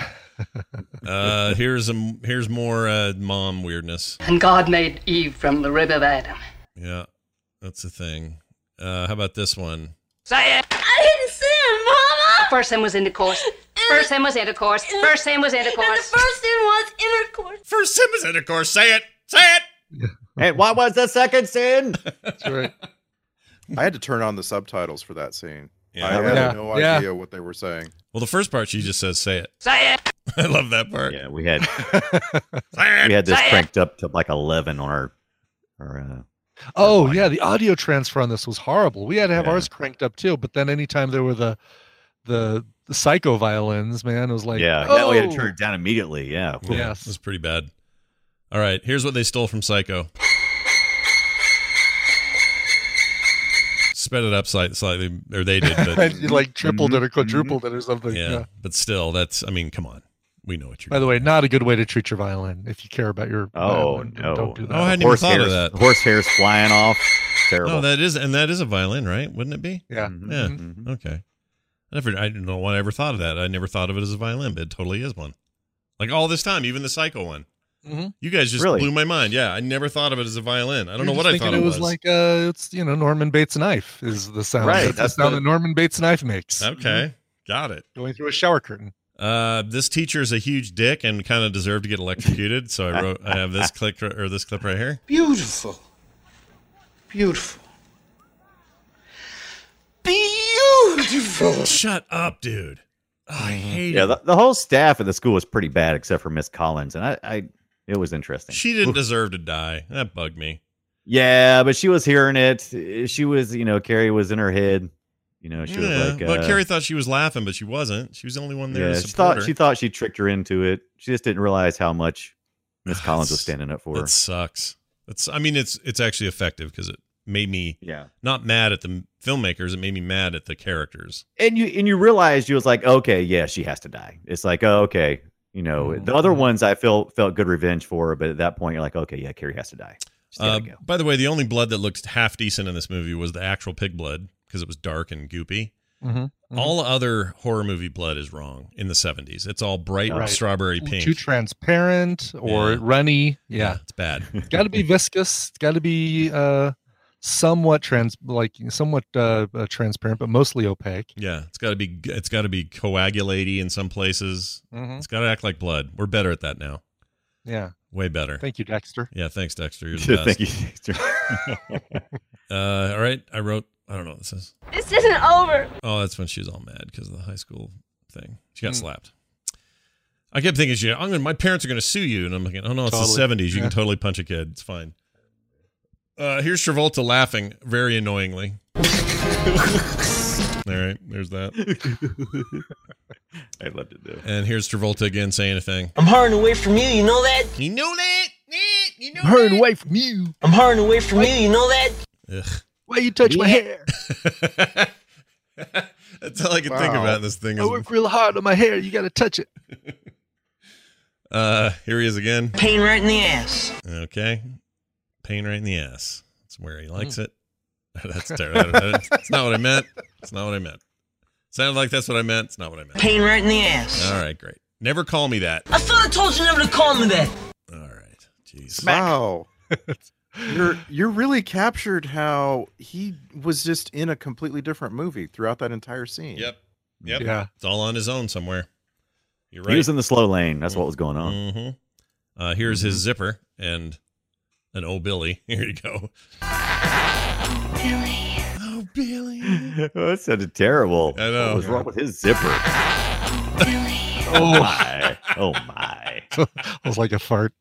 S4: Here's more mom weirdness.
S2: And God made Eve from the rib of Adam.
S4: Yeah, that's the thing. How about this one?
S2: Say it. I didn't sin, Mama. First sin was intercourse. First sin was intercourse. First sin was intercourse. And the first sin was intercourse.
S4: First sin was intercourse. Say it. Say it.
S6: Hey, what was the second sin?
S8: That's right.
S7: I had to turn on the subtitles for that scene.
S4: Yeah.
S7: I had
S8: Yeah.
S7: no
S8: Yeah.
S7: idea what they were saying.
S4: Well, the first part she just says, "Say it."
S2: Say it.
S4: I love that part.
S6: Yeah, we had
S4: Say it.
S6: this
S2: Say it.
S6: cranked up to like 11 on our
S8: Oh, yeah. The audio transfer on this was horrible. We had to have
S6: Yeah.
S8: ours cranked up too. But then anytime there were the psycho violins, man, it was like,
S6: yeah.
S8: oh,
S6: We had to turn it down immediately. Yeah.
S4: Yeah,
S8: Yes.
S4: That's pretty bad. All right, here's what they stole from Psycho. Sped it up slightly, or they did, but
S8: And you like tripled it or quadrupled it or something.
S4: yeah,
S8: Yeah.
S4: but still, come on. We know what you're
S8: By the
S4: doing.
S8: way, not a good way to treat your violin. If you care about your
S6: Oh
S8: violin,
S6: no!
S8: don't do that.
S4: Oh, I hadn't even thought of that.
S6: Horse hairs flying off. Terrible.
S4: No, that is a violin, right? Wouldn't it be?
S8: Yeah.
S6: Mhm,
S4: Yeah.
S6: mhm.
S4: Okay. I don't know why I ever thought of that. I never thought of it as a violin, but it totally is one. Like all this time, even the Psycho one.
S8: Mhm.
S4: You guys just
S6: Really?
S4: blew my mind. Yeah, I never thought of it as a violin. I don't know
S8: You're
S4: what
S8: just
S4: I thought
S8: thinking
S4: it was.
S8: like it's Norman Bates knife is the sound.
S6: Right,
S8: That's the
S6: that's
S8: sound
S6: the-
S8: that Norman Bates knife makes.
S4: Okay, got it.
S8: Going through a shower curtain.
S4: This teacher is a huge dick and kind of deserved to get electrocuted. So I have this clip right here.
S1: Beautiful. Beautiful. Beautiful.
S4: Shut up, dude. Oh, I hate
S6: Yeah,
S4: it.
S6: the whole staff at the school was pretty bad except for Miss Collins, and it was interesting.
S4: She didn't deserve to die. That bugged me.
S6: Yeah, but she was hearing it. She was, Carrie was in her head. She was like,
S4: but Carrie thought she was laughing, but she wasn't. She was the only one there to
S6: yeah,
S4: support her.
S6: she thought she tricked her into it. She just didn't realize how much Miss Collins was standing up for her.
S4: That sucks. It's actually effective because it made me
S6: Yeah,
S4: not mad at the filmmakers. It made me mad at the characters.
S6: and you realized you was like, okay, yeah, she has to die. It's like, oh, okay, You know, the other ones I felt good revenge for, but at that point you're like, okay, yeah, Carrie has to die. She's gotta go.
S4: By the way, the only blood that looked half decent in this movie was the actual pig blood because it was dark and goopy. All other horror movie blood is wrong in the 70s. It's all bright strawberry pink.
S8: Too transparent or runny. Yeah.
S4: It's bad.
S8: It's got to be viscous. It's got to be somewhat transparent, but mostly opaque.
S4: Yeah, it's got to be coagulaty in some places. It's got to act like blood. We're better at that now.
S8: Yeah.
S4: Way better.
S8: Thank you, Dexter.
S4: Yeah, thanks, Dexter. You're the best.
S6: Thank you, Dexter.
S4: All right, I don't know what this is.
S2: This isn't over.
S4: Oh, that's when she was all mad because of the high school thing. She got slapped. I kept thinking, my parents are going to sue you. And I'm like, oh, no, it's the 70s. You can totally punch a kid. It's fine. Here's Travolta laughing very annoyingly. All right, there's that.
S6: I loved it, though.
S4: And here's Travolta again saying a thing.
S9: I'm hurrying away from you, you know that?
S4: You know that? You know
S8: I'm hurrying away from you.
S9: I'm hurrying away from you, you know that?
S4: Ugh.
S8: Why you touch my hair?
S4: That's all I can think about in this thing.
S8: I work real hard on my hair. You got to touch it.
S4: Here he is again.
S9: Pain right in the ass.
S4: Okay. Pain right in the ass. That's where he likes it. That's terrible. That's not what I meant. It's not what I meant. Sounded like that's what I meant. It's not what I meant.
S9: Pain right in the ass.
S4: All right, great. Never call me that.
S9: I thought I told you never to call me that.
S4: All right. Jeez.
S7: Wow. You're really captured how he was just in a completely different movie throughout that entire scene.
S4: Yep.
S8: Yeah.
S4: It's all on his own somewhere. You're right.
S6: He was in the slow lane. That's what was going on.
S4: Mm-hmm. Here's his zipper and an "Oh Billy." Here you go.
S2: Billy.
S4: Oh Billy.
S6: Oh, that sounded terrible.
S4: I know.
S6: What was wrong with his zipper?
S2: Billy.
S6: Oh my. Oh my.
S8: I was like a fart.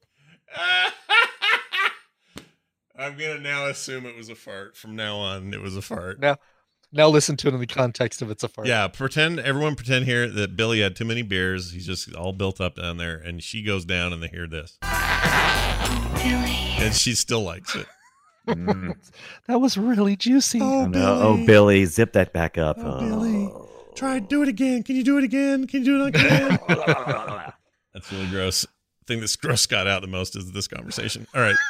S4: I'm gonna now assume it was a fart. From now on, it was a fart.
S8: Now listen to it in the context of it's a fart.
S4: Yeah, everyone pretend here that Billy had too many beers. He's just all built up down there, and she goes down, and they hear this,
S2: Billy.
S4: and she still likes it.
S8: That was really juicy.
S6: Oh, no. Oh, Billy, zip that back up.
S4: Oh, Billy. Try, do it again. Can you do it again? Can you do it again? That's really gross. The thing that's gross got out the most is this conversation. All right.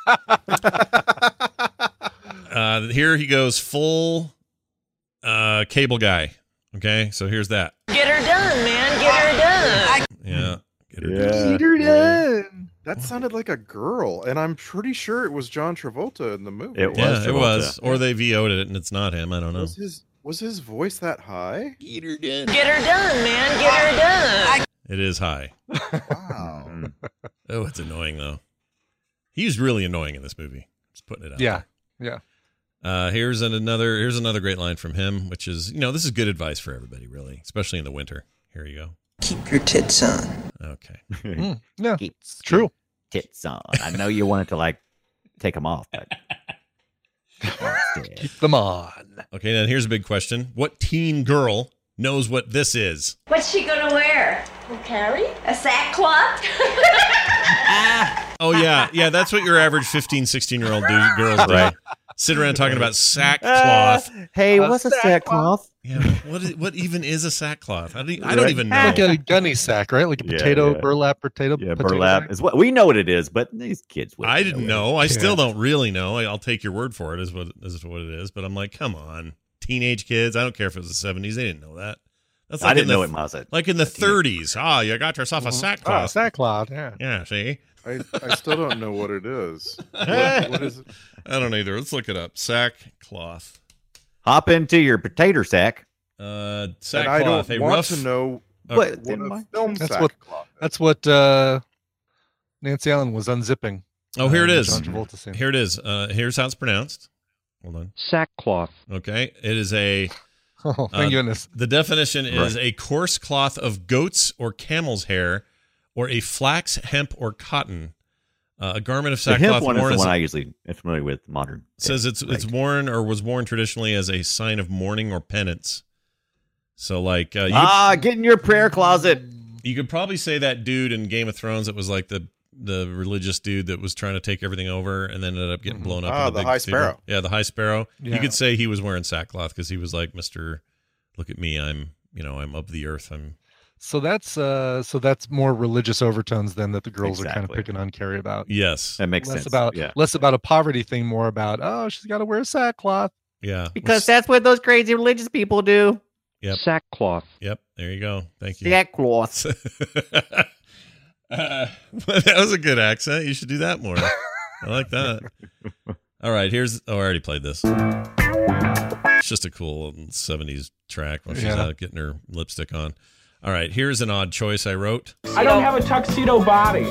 S4: Here he goes full cable guy. Okay, so here's that.
S9: Get her done, man. Get her done.
S4: Yeah. Get her
S8: Get her done.
S7: That sounded like a girl, and I'm pretty sure it was John Travolta in the movie.
S6: It was.
S4: Yeah, it
S6: Travolta.
S4: was. Or they VO'd it and it's not him. I don't know.
S7: Was his voice that high?
S9: Get her done, man. Get her done.
S4: It is high.
S7: Wow.
S4: Oh, it's annoying though. He's really annoying in this movie. Just putting it out.
S8: Yeah.
S4: there. Here's another great line from him, which is, this is good advice for everybody, really, especially in the winter. Here you go.
S9: Keep your tits on.
S4: Okay.
S8: Yeah.
S6: Keeps
S8: True.
S6: tits on. I know you wanted to take them off, but
S8: Keep them on.
S4: Okay, now here's a big question. What teen girl knows what this is?
S2: What's she gonna wear? Carrie? A sackcloth?
S4: Oh, yeah. That's what your average 15, 16-year-old girls do.
S6: Right.
S4: Sit around talking about sackcloth.
S6: Hey, what's a sackcloth?
S4: Yeah, what even is a sackcloth? I don't even know.
S8: Like a gunny sack, right? Like a potato, burlap potato.
S6: Yeah,
S8: potato
S6: burlap
S8: sack.
S6: is what we know what it is, but these kids wouldn't
S4: I didn't know.
S6: it.
S4: I still don't really know. I'll take your word for it as what it is. But I'm like, come on, teenage kids. I don't care if it was the 70s. They didn't know that. That's like
S6: I didn't know it was it.
S4: Like in the 30s. Ah, you got yourself a sackcloth.
S8: Sackcloth, yeah.
S4: Yeah, see?
S7: I still don't know what it is. What is it?
S4: I don't either. Let's look it up. Sackcloth.
S6: Hop into your potato sack.
S4: Sackcloth.
S7: And I don't
S4: a
S7: want
S4: rough
S7: to know
S6: What?
S7: what a film
S8: That's
S7: sackcloth is.
S8: That's what Nancy Allen was unzipping.
S4: Oh, here it is.
S8: John Travolta scene.
S4: Here it is. Here's how it's pronounced. Hold on.
S5: Sackcloth.
S4: Okay. It is a...
S8: Oh, thank goodness.
S4: The definition is a coarse cloth of goat's or camel's hair, or a flax, hemp, or cotton. A garment of
S6: The
S4: sackcloth
S6: hemp one is
S4: worn
S6: the
S4: as
S6: one I usually am familiar with. Modern
S4: says it's worn or was worn traditionally as a sign of mourning or penance. So like
S6: get in your prayer closet.
S4: You could probably say that dude in Game of Thrones that was like the religious dude that was trying to take everthing over and then ended up getting blown up.
S7: Ah,
S4: in
S7: the
S4: big
S7: High
S4: cathedral.
S7: Sparrow.
S4: Yeah, the High Sparrow.
S8: Yeah.
S4: You could say he was wearing sackcloth because he was like, Mr. Look at me, I'm of the earth. I'm
S8: So that's more religious overtones than that the girls are kind of
S6: Exactly.
S8: picking on Carrie about.
S4: Yes.
S6: That makes
S8: Less
S6: sense.
S8: about
S6: yeah.
S8: less about a poverty thing, more about she's got to wear sackcloth.
S4: Yeah.
S6: Because that's what those crazy religious people do.
S4: Yep.
S10: Sackcloth.
S4: Yep. There you go. Thank you.
S6: Sackcloth.
S4: That was a good accent. You should do that more. I like that. All right. I already played this. It's just a cool 70s track when she's out getting her lipstick on. All right. Here's an odd choice I wrote.
S5: I don't have a tuxedo body.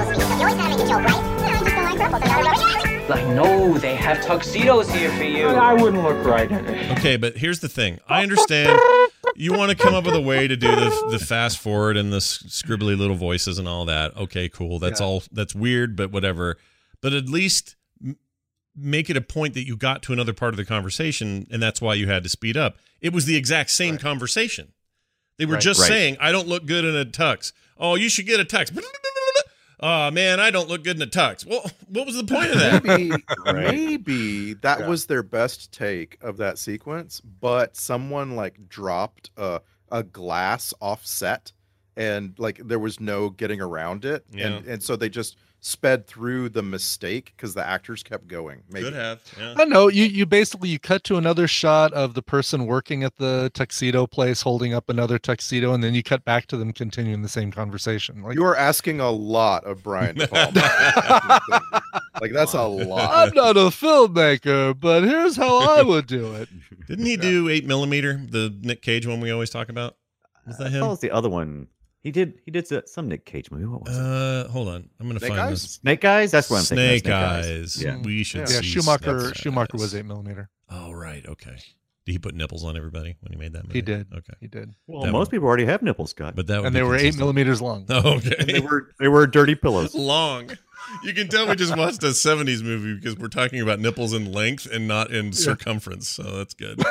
S9: Like, no, they have tuxedos here for you.
S5: I wouldn't look right in it.
S4: Okay, but here's the thing. I understand you want to come up with a way to do the fast forward and the scribbly little voices and all that. Okay, cool. That's weird, but whatever. But at least make it a point that you got to another part of the conversation, and that's why you had to speed up. It was the exact same conversation. They were just saying, I don't look good in a tux. Oh, you should get a tux. Oh, man, I don't look good in a tux. Well, what was the point of that?
S7: Maybe that was their best take of that sequence, but someone like dropped a glass offset and like there was no getting around it.
S4: Yeah.
S7: And so they just sped through the mistake because the actors kept going. Maybe.
S4: Could have. Yeah.
S8: I know you basically cut to another shot of the person working at the tuxedo place holding up another tuxedo, and then you cut back to them continuing the same conversation. Like,
S7: You are asking a lot of Brian De Palma. Like that's a lot.
S8: I'm not a filmmaker, but here's how I would do it.
S4: Didn't he do 8mm, the Nick Cage one we always talk about? Was that him?
S6: What was the other one? He did some Nick Cage movie. What was it?
S4: Hold on. I'm going to
S7: Snake
S4: find
S7: Eyes?
S4: this.
S6: Snake Eyes? That's what I'm thinking.
S4: Snake Eyes.
S6: Yeah.
S4: We should
S8: Yeah,
S4: see
S8: Schumacher
S4: Snake Eyes.
S8: was 8mm.
S4: Oh, right. Okay. Did he put nipples on everybody when he made that movie?
S8: He did.
S4: Okay.
S8: He did.
S6: Well,
S4: That
S6: most
S4: would-
S6: people already have nipples, Scott.
S4: But that would
S8: And
S4: be
S8: they were
S4: consistent.
S8: 8mm long.
S4: Okay.
S6: And they were dirty pillows.
S4: Long. You can tell we just watched a 70s movie because we're talking about nipples in length and not in circumference. So that's good.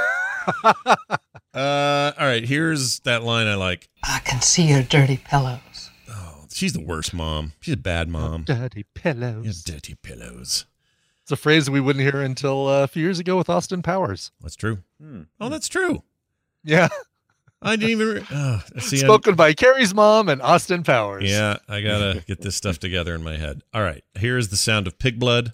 S4: All right. Here's that line I like.
S11: I can see your dirty pillows.
S4: Oh, she's the worst mom. She's a bad mom.
S8: Dirty pillows.
S4: Yeah, dirty pillows.
S8: It's a phrase we wouldn't hear until a few years ago with Austin Powers.
S4: That's true. Oh, that's true.
S8: Yeah.
S4: I didn't even. See,
S8: Spoken by Carrie's mom and Austin Powers.
S4: Yeah, I gotta get this stuff together in my head. All right, here's the sound of pig blood.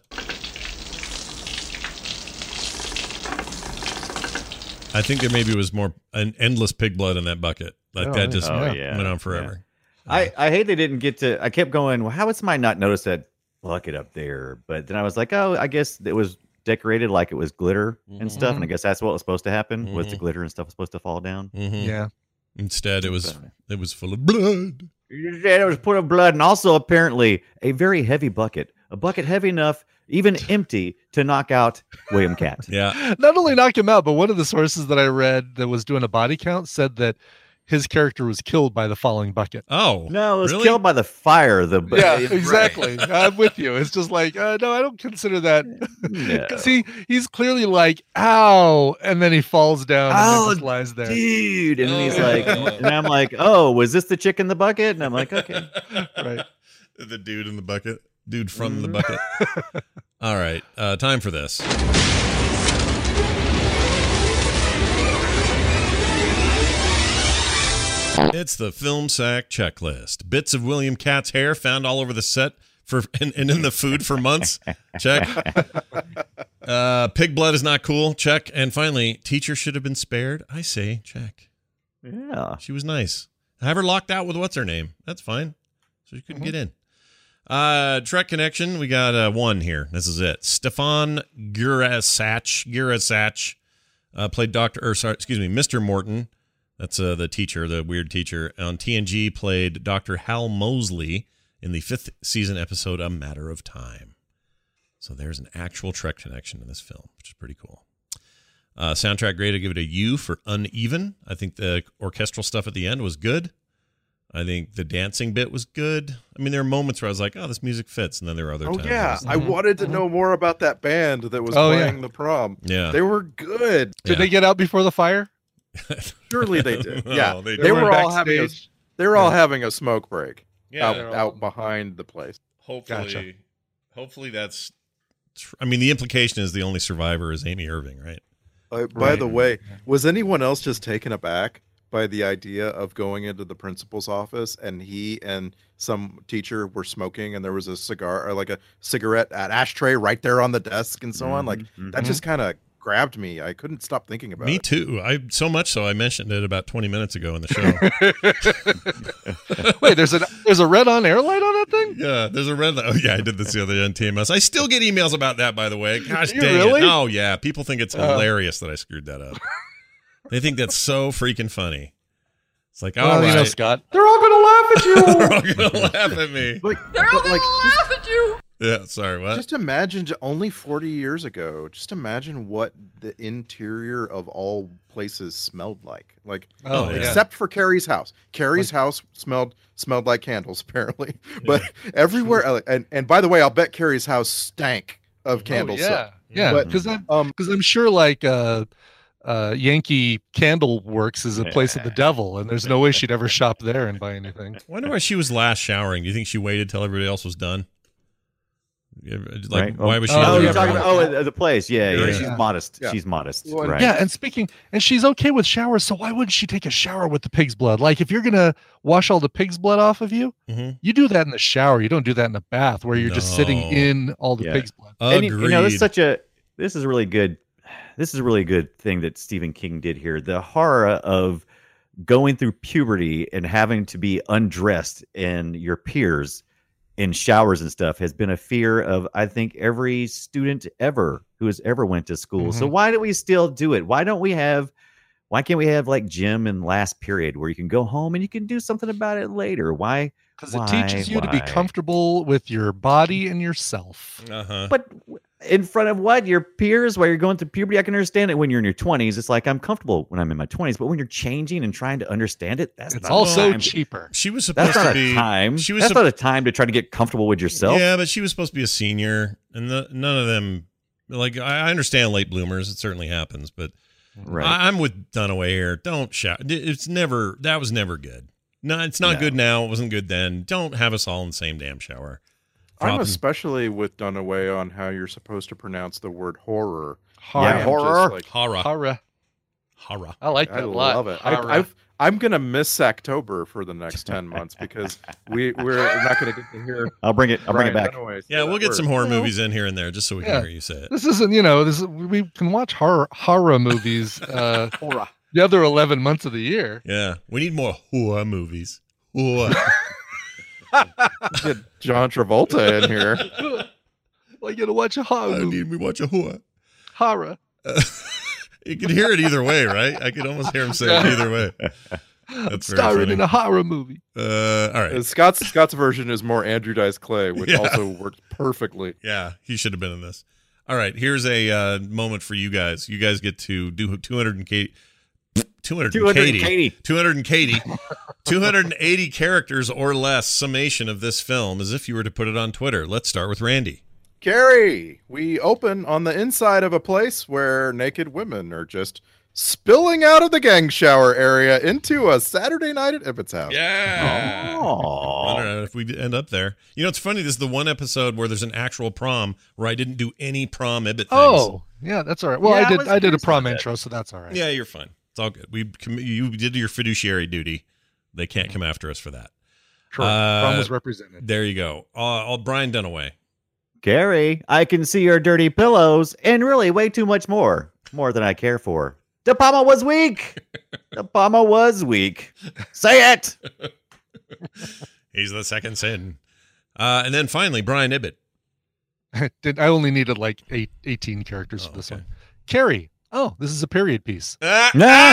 S4: I think there maybe was an endless pig blood in that bucket. Like that just went on forever.
S6: I hate they didn't get to. I kept going, well, how would somebody not notice that bucket up there? But then I was like, oh, I guess it was decorated like it was glitter and stuff. And I guess that's what was supposed to happen, was the glitter and stuff was supposed to fall down.
S8: Yeah.
S4: Instead, it was full of blood.
S6: Yeah, it was full of blood, and also apparently a very heavy bucket. A bucket heavy enough, even empty, to knock out William Cat.
S4: Yeah.
S8: Not only knock him out, but one of the sources that I read that was doing a body count said that his character was killed by the falling bucket.
S4: Oh,
S6: No, it was
S4: really?
S6: killed by the fire.
S8: Yeah, exactly. I'm with you. It's just like, no, I don't consider that.
S6: No.
S8: Because he's clearly like, ow, and then he falls down and then just lies there.
S6: Dude. And then he's like, and I'm like, oh, was this the chick in the bucket? And I'm like, okay.
S8: Right.
S4: The dude in the bucket. Dude from the bucket. All right, time for this. It's the Film Sack checklist. Bits of William Cat's hair found all over the set and in the food for months. Check. Pig blood is not cool. Check. And finally, teacher should have been spared. I say check.
S6: Yeah.
S4: She was nice. Have her locked out with what's her name. That's fine. So she couldn't get in. Trek Connection, we got one here. This is it. Stefan Gurasach played Mr. Morton. That's the teacher, the weird teacher. On TNG, played Dr. Hal Mosley in the 5th season episode A Matter of Time. So there's an actual Trek connection in this film, which is pretty cool. Soundtrack grade, I give it a U for uneven. I think the orchestral stuff at the end was good. I think the dancing bit was good. I mean, there are moments where I was like, oh, this music fits. And then there are other times.
S7: Oh, yeah.
S4: I
S7: I wanted to know more about that band that was playing the prom.
S4: Yeah.
S7: They were good.
S8: Did they get out before the fire?
S7: Surely they did.
S4: No,
S7: Yeah.
S4: they
S7: They were all
S8: backstage.
S7: having a smoke break
S4: Yeah.
S7: out behind the place.
S4: Hopefully that's... I mean, the implication is the only survivor is Amy Irving, right?
S7: By the way, was anyone else just taken aback by the idea of going into the principal's office and he and some teacher were smoking and there was a cigar or like a cigarette ashtray right there on the desk and so on. Like that just kind of grabbed me. I couldn't stop thinking about it.
S4: Me too. So much so I mentioned it about 20 minutes ago in the
S8: show. Wait, there's a red on air light on that thing?
S4: Yeah, there's a red light. Oh yeah, I did this the other day on TMS. I still get emails about that, by the way. Gosh dang
S8: really?
S4: it. Oh yeah, people think it's hilarious that I screwed that up. They think that's so freaking funny. It's like, all right,
S8: you know, Scott,
S5: they're all gonna laugh at you.
S4: They're all gonna laugh at me.
S5: They're all gonna laugh at you.
S4: Yeah, sorry, what?
S7: Just imagine only 40 years ago, just imagine what the interior of all places smelled like. Like, except for Carrie's house. Carrie's house smelled like candles, apparently. Yeah. But everywhere, and by the way, I'll bet Carrie's house stank of candles.
S8: Yeah, because I'm sure like Yankee Candle Works is a place of the devil, and there's no way she'd ever shop there and buy anything.
S4: I wonder why she was last showering. Do you think she waited till everybody else was done? Like,
S6: right.
S4: Why was she?
S6: You're talking about the place. Yeah. She's modest. Yeah. She's modest.
S8: Well,
S6: right.
S8: Yeah, and she's okay with showers. So why wouldn't she take a shower with the pig's blood? Like if you're gonna wash all the pig's blood off of you, you do that in the shower. You don't do that in the bath where you're just sitting in all the pig's blood.
S6: And you know, this is a really good thing that Stephen King did here. The horror of going through puberty and having to be undressed in your peers in showers and stuff has been a fear of, I think, every student ever who has ever went to school. So why do we still do it? Why can't we have like gym in last period where you can go home and you can do something about it later? Why?
S8: Because it teaches you to be comfortable with your body and yourself.
S6: But in front of what? Your peers while you're going through puberty? I can understand it when you're in your 20s. It's like I'm comfortable when I'm in my 20s, but when you're changing and trying to understand it,
S8: it's also cheaper.
S4: She was supposed to be
S6: time. That's not a time to try to get comfortable with yourself.
S4: Yeah, but she was supposed to be a senior, and none of them. Like I understand late bloomers; it certainly happens, but I'm with Dunaway here. Don't shout. That was never good. No, it's not good now. It wasn't good then. Don't have us all in the same damn shower.
S7: I'm especially with Dunaway on how you're supposed to pronounce the word horror.
S6: Yeah, horror.
S4: Horror.
S8: I like that a lot.
S7: I love it. I'm going to miss October for the next 10 months because we're not going to get to hear.
S6: I'll bring it back.
S4: Yeah, we'll get some horror movies in here and there just so we can hear you say it.
S8: This isn't, we can watch horror movies the other 11 months of the year.
S4: Yeah, we need more horror movies. Horror.
S7: Get John Travolta in here.
S8: Well, you gotta watch a horror movie.
S4: We watch a horror.
S8: Horror.
S4: You can hear it either way, right? I can almost hear him say it either way. That's
S8: starring in a horror movie.
S4: All right.
S7: Scott's version is more Andrew Dice Clay, which also works perfectly.
S4: Yeah, he should have been in this. All right, here's a moment for you guys. You guys get to do 280 characters or less summation of this film as if you were to put it on Twitter. Let's start with Randy.
S7: Carrie, we open on the inside of a place where naked women are just spilling out of the gang shower area into a Saturday night at Ibbott's house.
S4: Yeah. I don't know if we end up there. You know, it's funny. This is the one episode where there's an actual prom where I didn't do any prom Ibbott things.
S8: Oh, yeah, that's all right. Well, I did a prom intro, so that's all right.
S4: Yeah, you're fine. It's all good. You did your fiduciary duty. They can't come after us for that.
S8: Correct. Prom was represented.
S4: There you go. Brian Dunaway.
S6: Carrie, I can see your dirty pillows and really way too much more than I care for. De Palma was weak. De Palma was weak. Say it.
S4: He's the second sin. And then finally, Brian Ibbott.
S8: I only needed like 18 characters for this one. Carrie. Oh, this is a period piece.
S7: It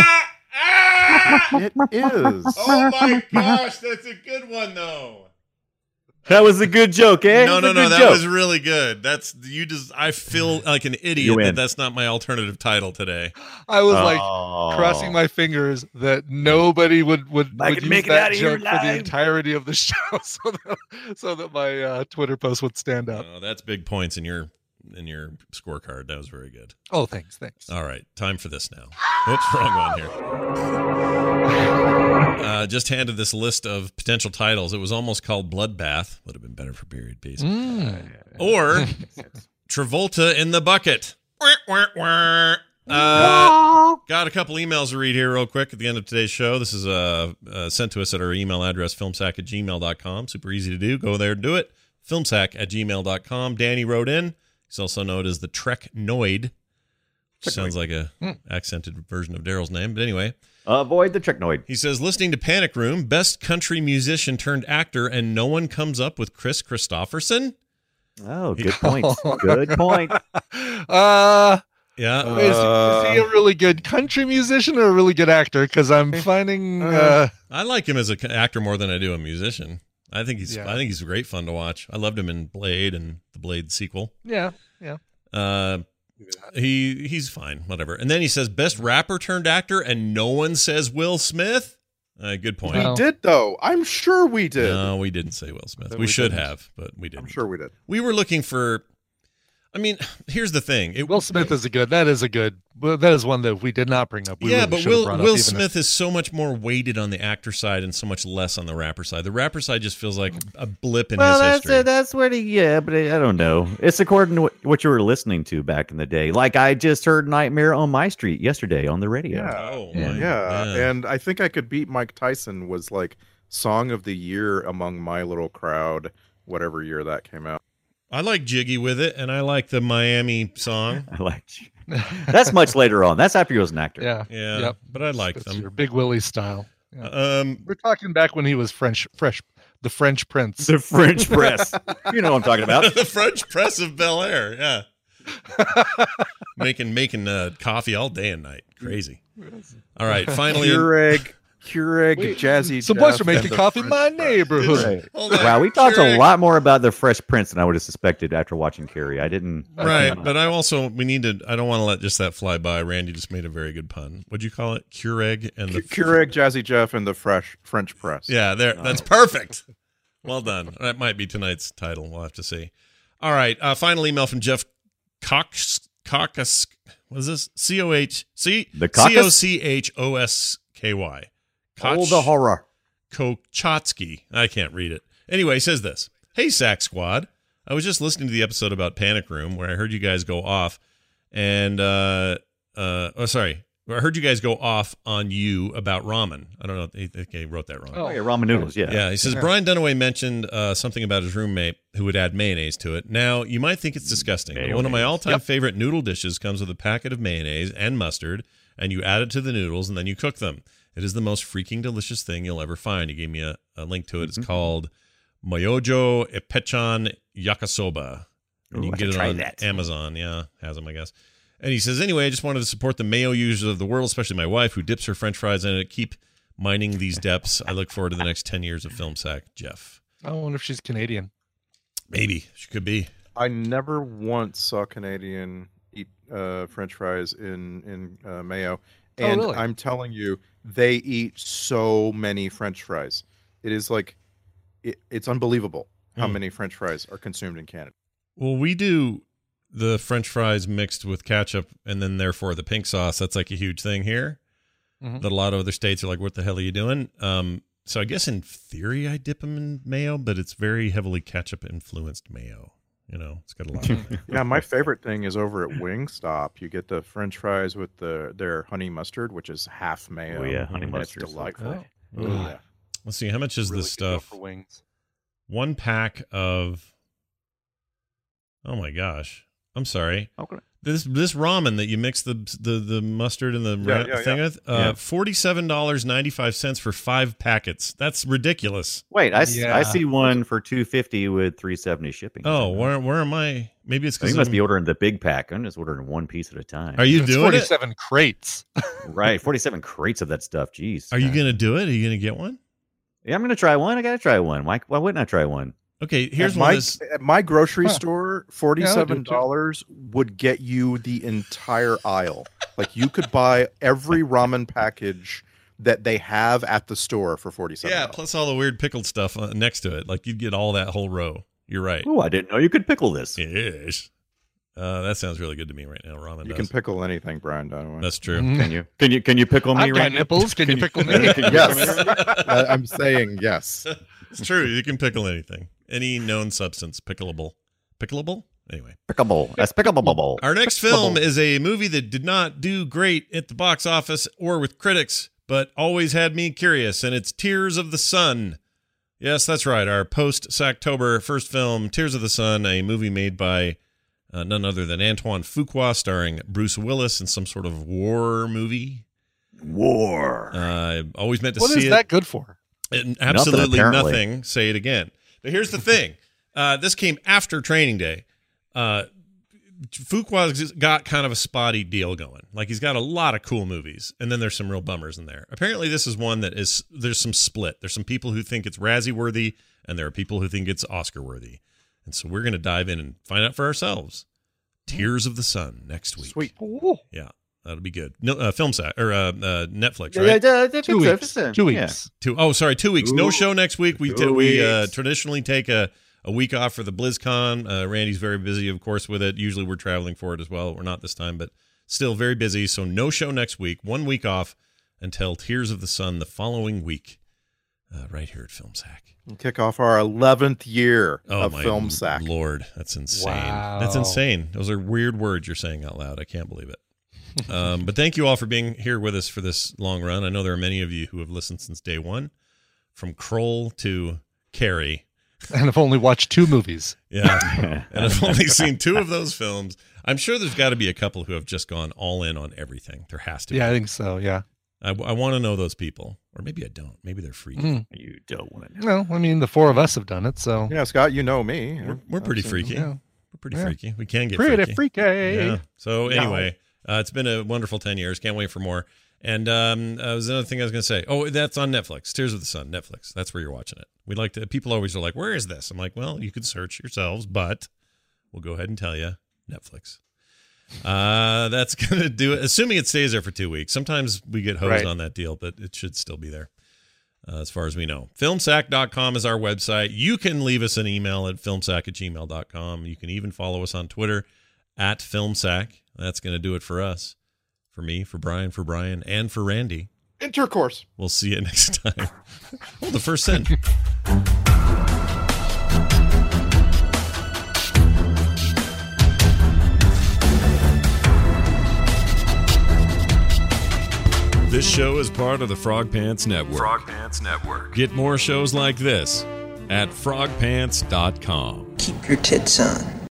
S7: is.
S4: Oh my gosh, that's a good one though.
S6: That was a good joke, eh?
S4: No, that was really good. I feel like an idiot that's not my alternative title today.
S8: I was crossing my fingers that nobody would use that joke for the entirety of the show, so that my Twitter post would stand out.
S4: Oh, that's big points in your scorecard. That was very good.
S8: Oh, thanks.
S4: All right, time for this now. Oops, wrong one here. Just handed this list of potential titles. It was almost called Bloodbath. Would have been better for period piece. Or Travolta in the Bucket. Got a couple emails to read here real quick at the end of today's show. This is sent to us at our email address, filmsack@gmail.com. Super easy to do. Go there and do it. Filmsack@gmail.com. Danny wrote in. He's also known as the Treknoid. Sounds like a accented version of Daryl's name. But anyway.
S6: Avoid the Treknoid.
S4: He says, listening to Panic Room, best country musician turned actor, and no one comes up with Chris Christopherson?
S6: Oh, good point. Good point.
S4: Yeah.
S8: Is he a really good country musician or a really good actor? Because I'm finding
S4: I like him as an actor more than I do a musician. I think he's great fun to watch. I loved him in Blade and the Blade sequel.
S8: Yeah.
S4: He's fine, whatever. And then he says best rapper turned actor, and no one says Will Smith. Good point.
S7: We did though. I'm sure we did.
S4: No, we didn't say Will Smith. We should have, but we didn't.
S7: I'm sure we did.
S4: We were looking for. I mean, here's the thing.
S8: Will Smith is that is one that we did not bring up.
S4: But Will Smith is so much more weighted on the actor side and so much less on the rapper side. The rapper side just feels like a blip in his history.
S6: That's where but I don't know. It's according to what you were listening to back in the day. Like I just heard Nightmare on My Street yesterday on the radio.
S7: Yeah. And I think I Could Beat Mike Tyson was like Song of the Year among My Little Crowd, whatever year that came out.
S4: I like Jiggy with It, and I like the Miami song.
S6: I like that's much later on. That's after he was an actor.
S4: Yeah. Yep. But I like them.
S8: Your Big Willie style.
S4: Yeah.
S8: We're talking back when he was the French Prince.
S6: The French Press. You know what I'm talking about.
S4: The French Press of Bel Air. Yeah. making coffee all day and night. Crazy. All right. Finally.
S7: Keurig, Jazzy.
S8: Some boys are making coffee in my neighborhood.
S6: Wow, we talked a lot more about the Fresh Prince than I would have suspected after watching Carrie. I didn't.
S4: Right, but I don't want to let just that fly by. Randy just made a very good pun. What'd you call it? Keurig and the
S7: Keurig, Jazzy Jeff, and the French Press.
S4: Yeah, that's perfect. Well done. That might be tonight's title. We'll have to see. All right, final email from Jeff Cox. What is this? Cochosky.
S6: Oh, the horror.
S4: Kochatsky. I can't read it. Anyway, he says this. Hey, Sack Squad. I was just listening to the episode about Panic Room where I heard you guys go off and, I heard you guys go off on you about ramen. I don't know. I think he wrote that wrong.
S6: Oh, yeah, ramen noodles. Yeah.
S4: Yeah. He says, Brian Dunaway mentioned something about his roommate who would add mayonnaise to it. Now, you might think it's disgusting. But one of my all-time favorite noodle dishes comes with a packet of mayonnaise and mustard, and you add it to the noodles, and then you cook them. It is the most freaking delicious thing you'll ever find. He gave me a link to it. It's called Myojo Epechan Yakisoba. And you can get it on Amazon. Yeah, has them, I guess. And he says, anyway, I just wanted to support the mayo users of the world, especially my wife, who dips her French fries in it. Keep mining these depths. I look forward to the next 10 years of Film Sack. Jeff.
S8: I wonder if she's Canadian.
S4: Maybe. She could be.
S7: I never once saw Canadian eat French fries in mayo. And really? I'm telling you, they eat so many French fries. It is like, it's unbelievable how many French fries are consumed in Canada.
S4: Well, we do the French fries mixed with ketchup and then therefore the pink sauce. That's like a huge thing here. That a lot of other states are like, what the hell are you doing? So I guess in theory I dip them in mayo, but it's very heavily ketchup influenced mayo. You know, it's got a lot of
S7: Yeah, my favorite thing is over at Wingstop. You get the French fries with their honey mustard, which is half mayo.
S6: Oh yeah, honey mustard.
S7: It's delightful.
S4: Yeah. Let's see, how much is this stuff?
S8: For wings.
S4: 1 pack of, oh my gosh, I'm sorry.
S6: Okay.
S4: This ramen that you mix the mustard and the thing with, $47.95 for 5 packets. That's ridiculous.
S6: Wait, I see one for $2.50 with $3.70 shipping.
S4: Oh, where am I? Maybe it's because
S6: you must be ordering the big pack. I'm just ordering one piece at a time.
S4: Are you doing
S8: 47 crates?
S6: Right, 47 crates of that stuff. Jeez.
S4: Are you gonna do it? Are you gonna get one?
S6: Yeah, I'm gonna try one. I gotta try one. Why wouldn't I try one?
S4: Okay, here's
S7: at my grocery store, $47 would get you the entire aisle. Like you could buy every ramen package that they have at the store for $47.
S4: Yeah, plus all the weird pickled stuff next to it. Like you'd get all that whole row. You're right.
S6: Oh, I didn't know you could pickle this.
S4: Yes. That sounds really good to me right now. Ramen.
S7: You can pickle anything, Brian Dunaway.
S4: That's true.
S6: Can you pickle me?
S8: I've got nipples. Can you pickle me?
S7: Yes. I'm saying yes.
S4: It's true. You can pickle anything. Any known substance, pickleable. Pickleable? Anyway.
S6: Despicable.
S4: Our next film is a movie that did not do great at the box office or with critics, but always had me curious, and it's Tears of the Sun. Yes, that's right. Our post-Sacktober first film, Tears of the Sun, a movie made by none other than Antoine Fuqua, starring Bruce Willis in some sort of war movie. Always meant to see it.
S8: What is that good for?
S4: Absolutely nothing. Say it again. But here's the thing. This came after Training Day. Fuqua's got kind of a spotty deal going. Like, he's got a lot of cool movies, and then there's some real bummers in there. Apparently, this is one that there's some split. There's some people who think it's Razzie-worthy, and there are people who think it's Oscar-worthy. And so we're going to dive in and find out for ourselves. Tears of the Sun next week.
S7: Sweet.
S4: Yeah, that'll be good. No, FilmSack or Netflix, right?
S8: 2 weeks. 2 weeks.
S4: 2 weeks. No show next week. We traditionally take a week off for the BlizzCon. Randy's very busy, of course, with it. Usually we're traveling for it as well. We're not this time, but still very busy. So no show next week. 1 week off until Tears of the Sun the following week, right here at FilmSack.
S7: We'll kick off our 11th year of FilmSack.
S4: Lord, that's insane.
S8: Wow.
S4: That's insane. Those are weird words you're saying out loud. I can't believe it. But thank you all for being here with us for this long run. I know there are many of you who have listened since day one, from Kroll to Carrie.
S8: And I've only watched 2 movies.
S4: Yeah. And I've only seen 2 of those films. I'm sure there's got to be a couple who have just gone all in on everything. There has to be.
S8: Yeah, I think so. Yeah.
S4: I want to know those people. Or maybe I don't. Maybe they're freaky.
S6: You don't want to know.
S8: No, I mean, the 4 of us have done it, so.
S7: Yeah, Scott, you know me.
S4: We're pretty freaky.
S8: Yeah.
S4: We're pretty freaky. We can get
S8: pretty
S4: freaky.
S8: Yeah.
S4: So anyway, it's been a wonderful 10 years. Can't wait for more. And was another thing I was going to say. Oh, that's on Netflix. Tears of the Sun, Netflix. That's where you're watching it. We like to. People always are like, "Where is this?" I'm like, "Well, you can search yourselves, but we'll go ahead and tell you, Netflix." That's going to do it. Assuming it stays there for 2 weeks. Sometimes we get hosed on that deal, but it should still be there, as far as we know. Filmsack.com is our website. You can leave us an email at filmsack@gmail.com. You can even follow us on Twitter at Filmsack. That's going to do it for us. For me, for Brian, and for Randy.
S7: Intercourse.
S4: We'll see you next time. Oh, the first sin. This show is part of the Frog Pants Network.
S3: Frog Pants Network.
S4: Get more shows like this at frogpants.com.
S10: Keep your tits on.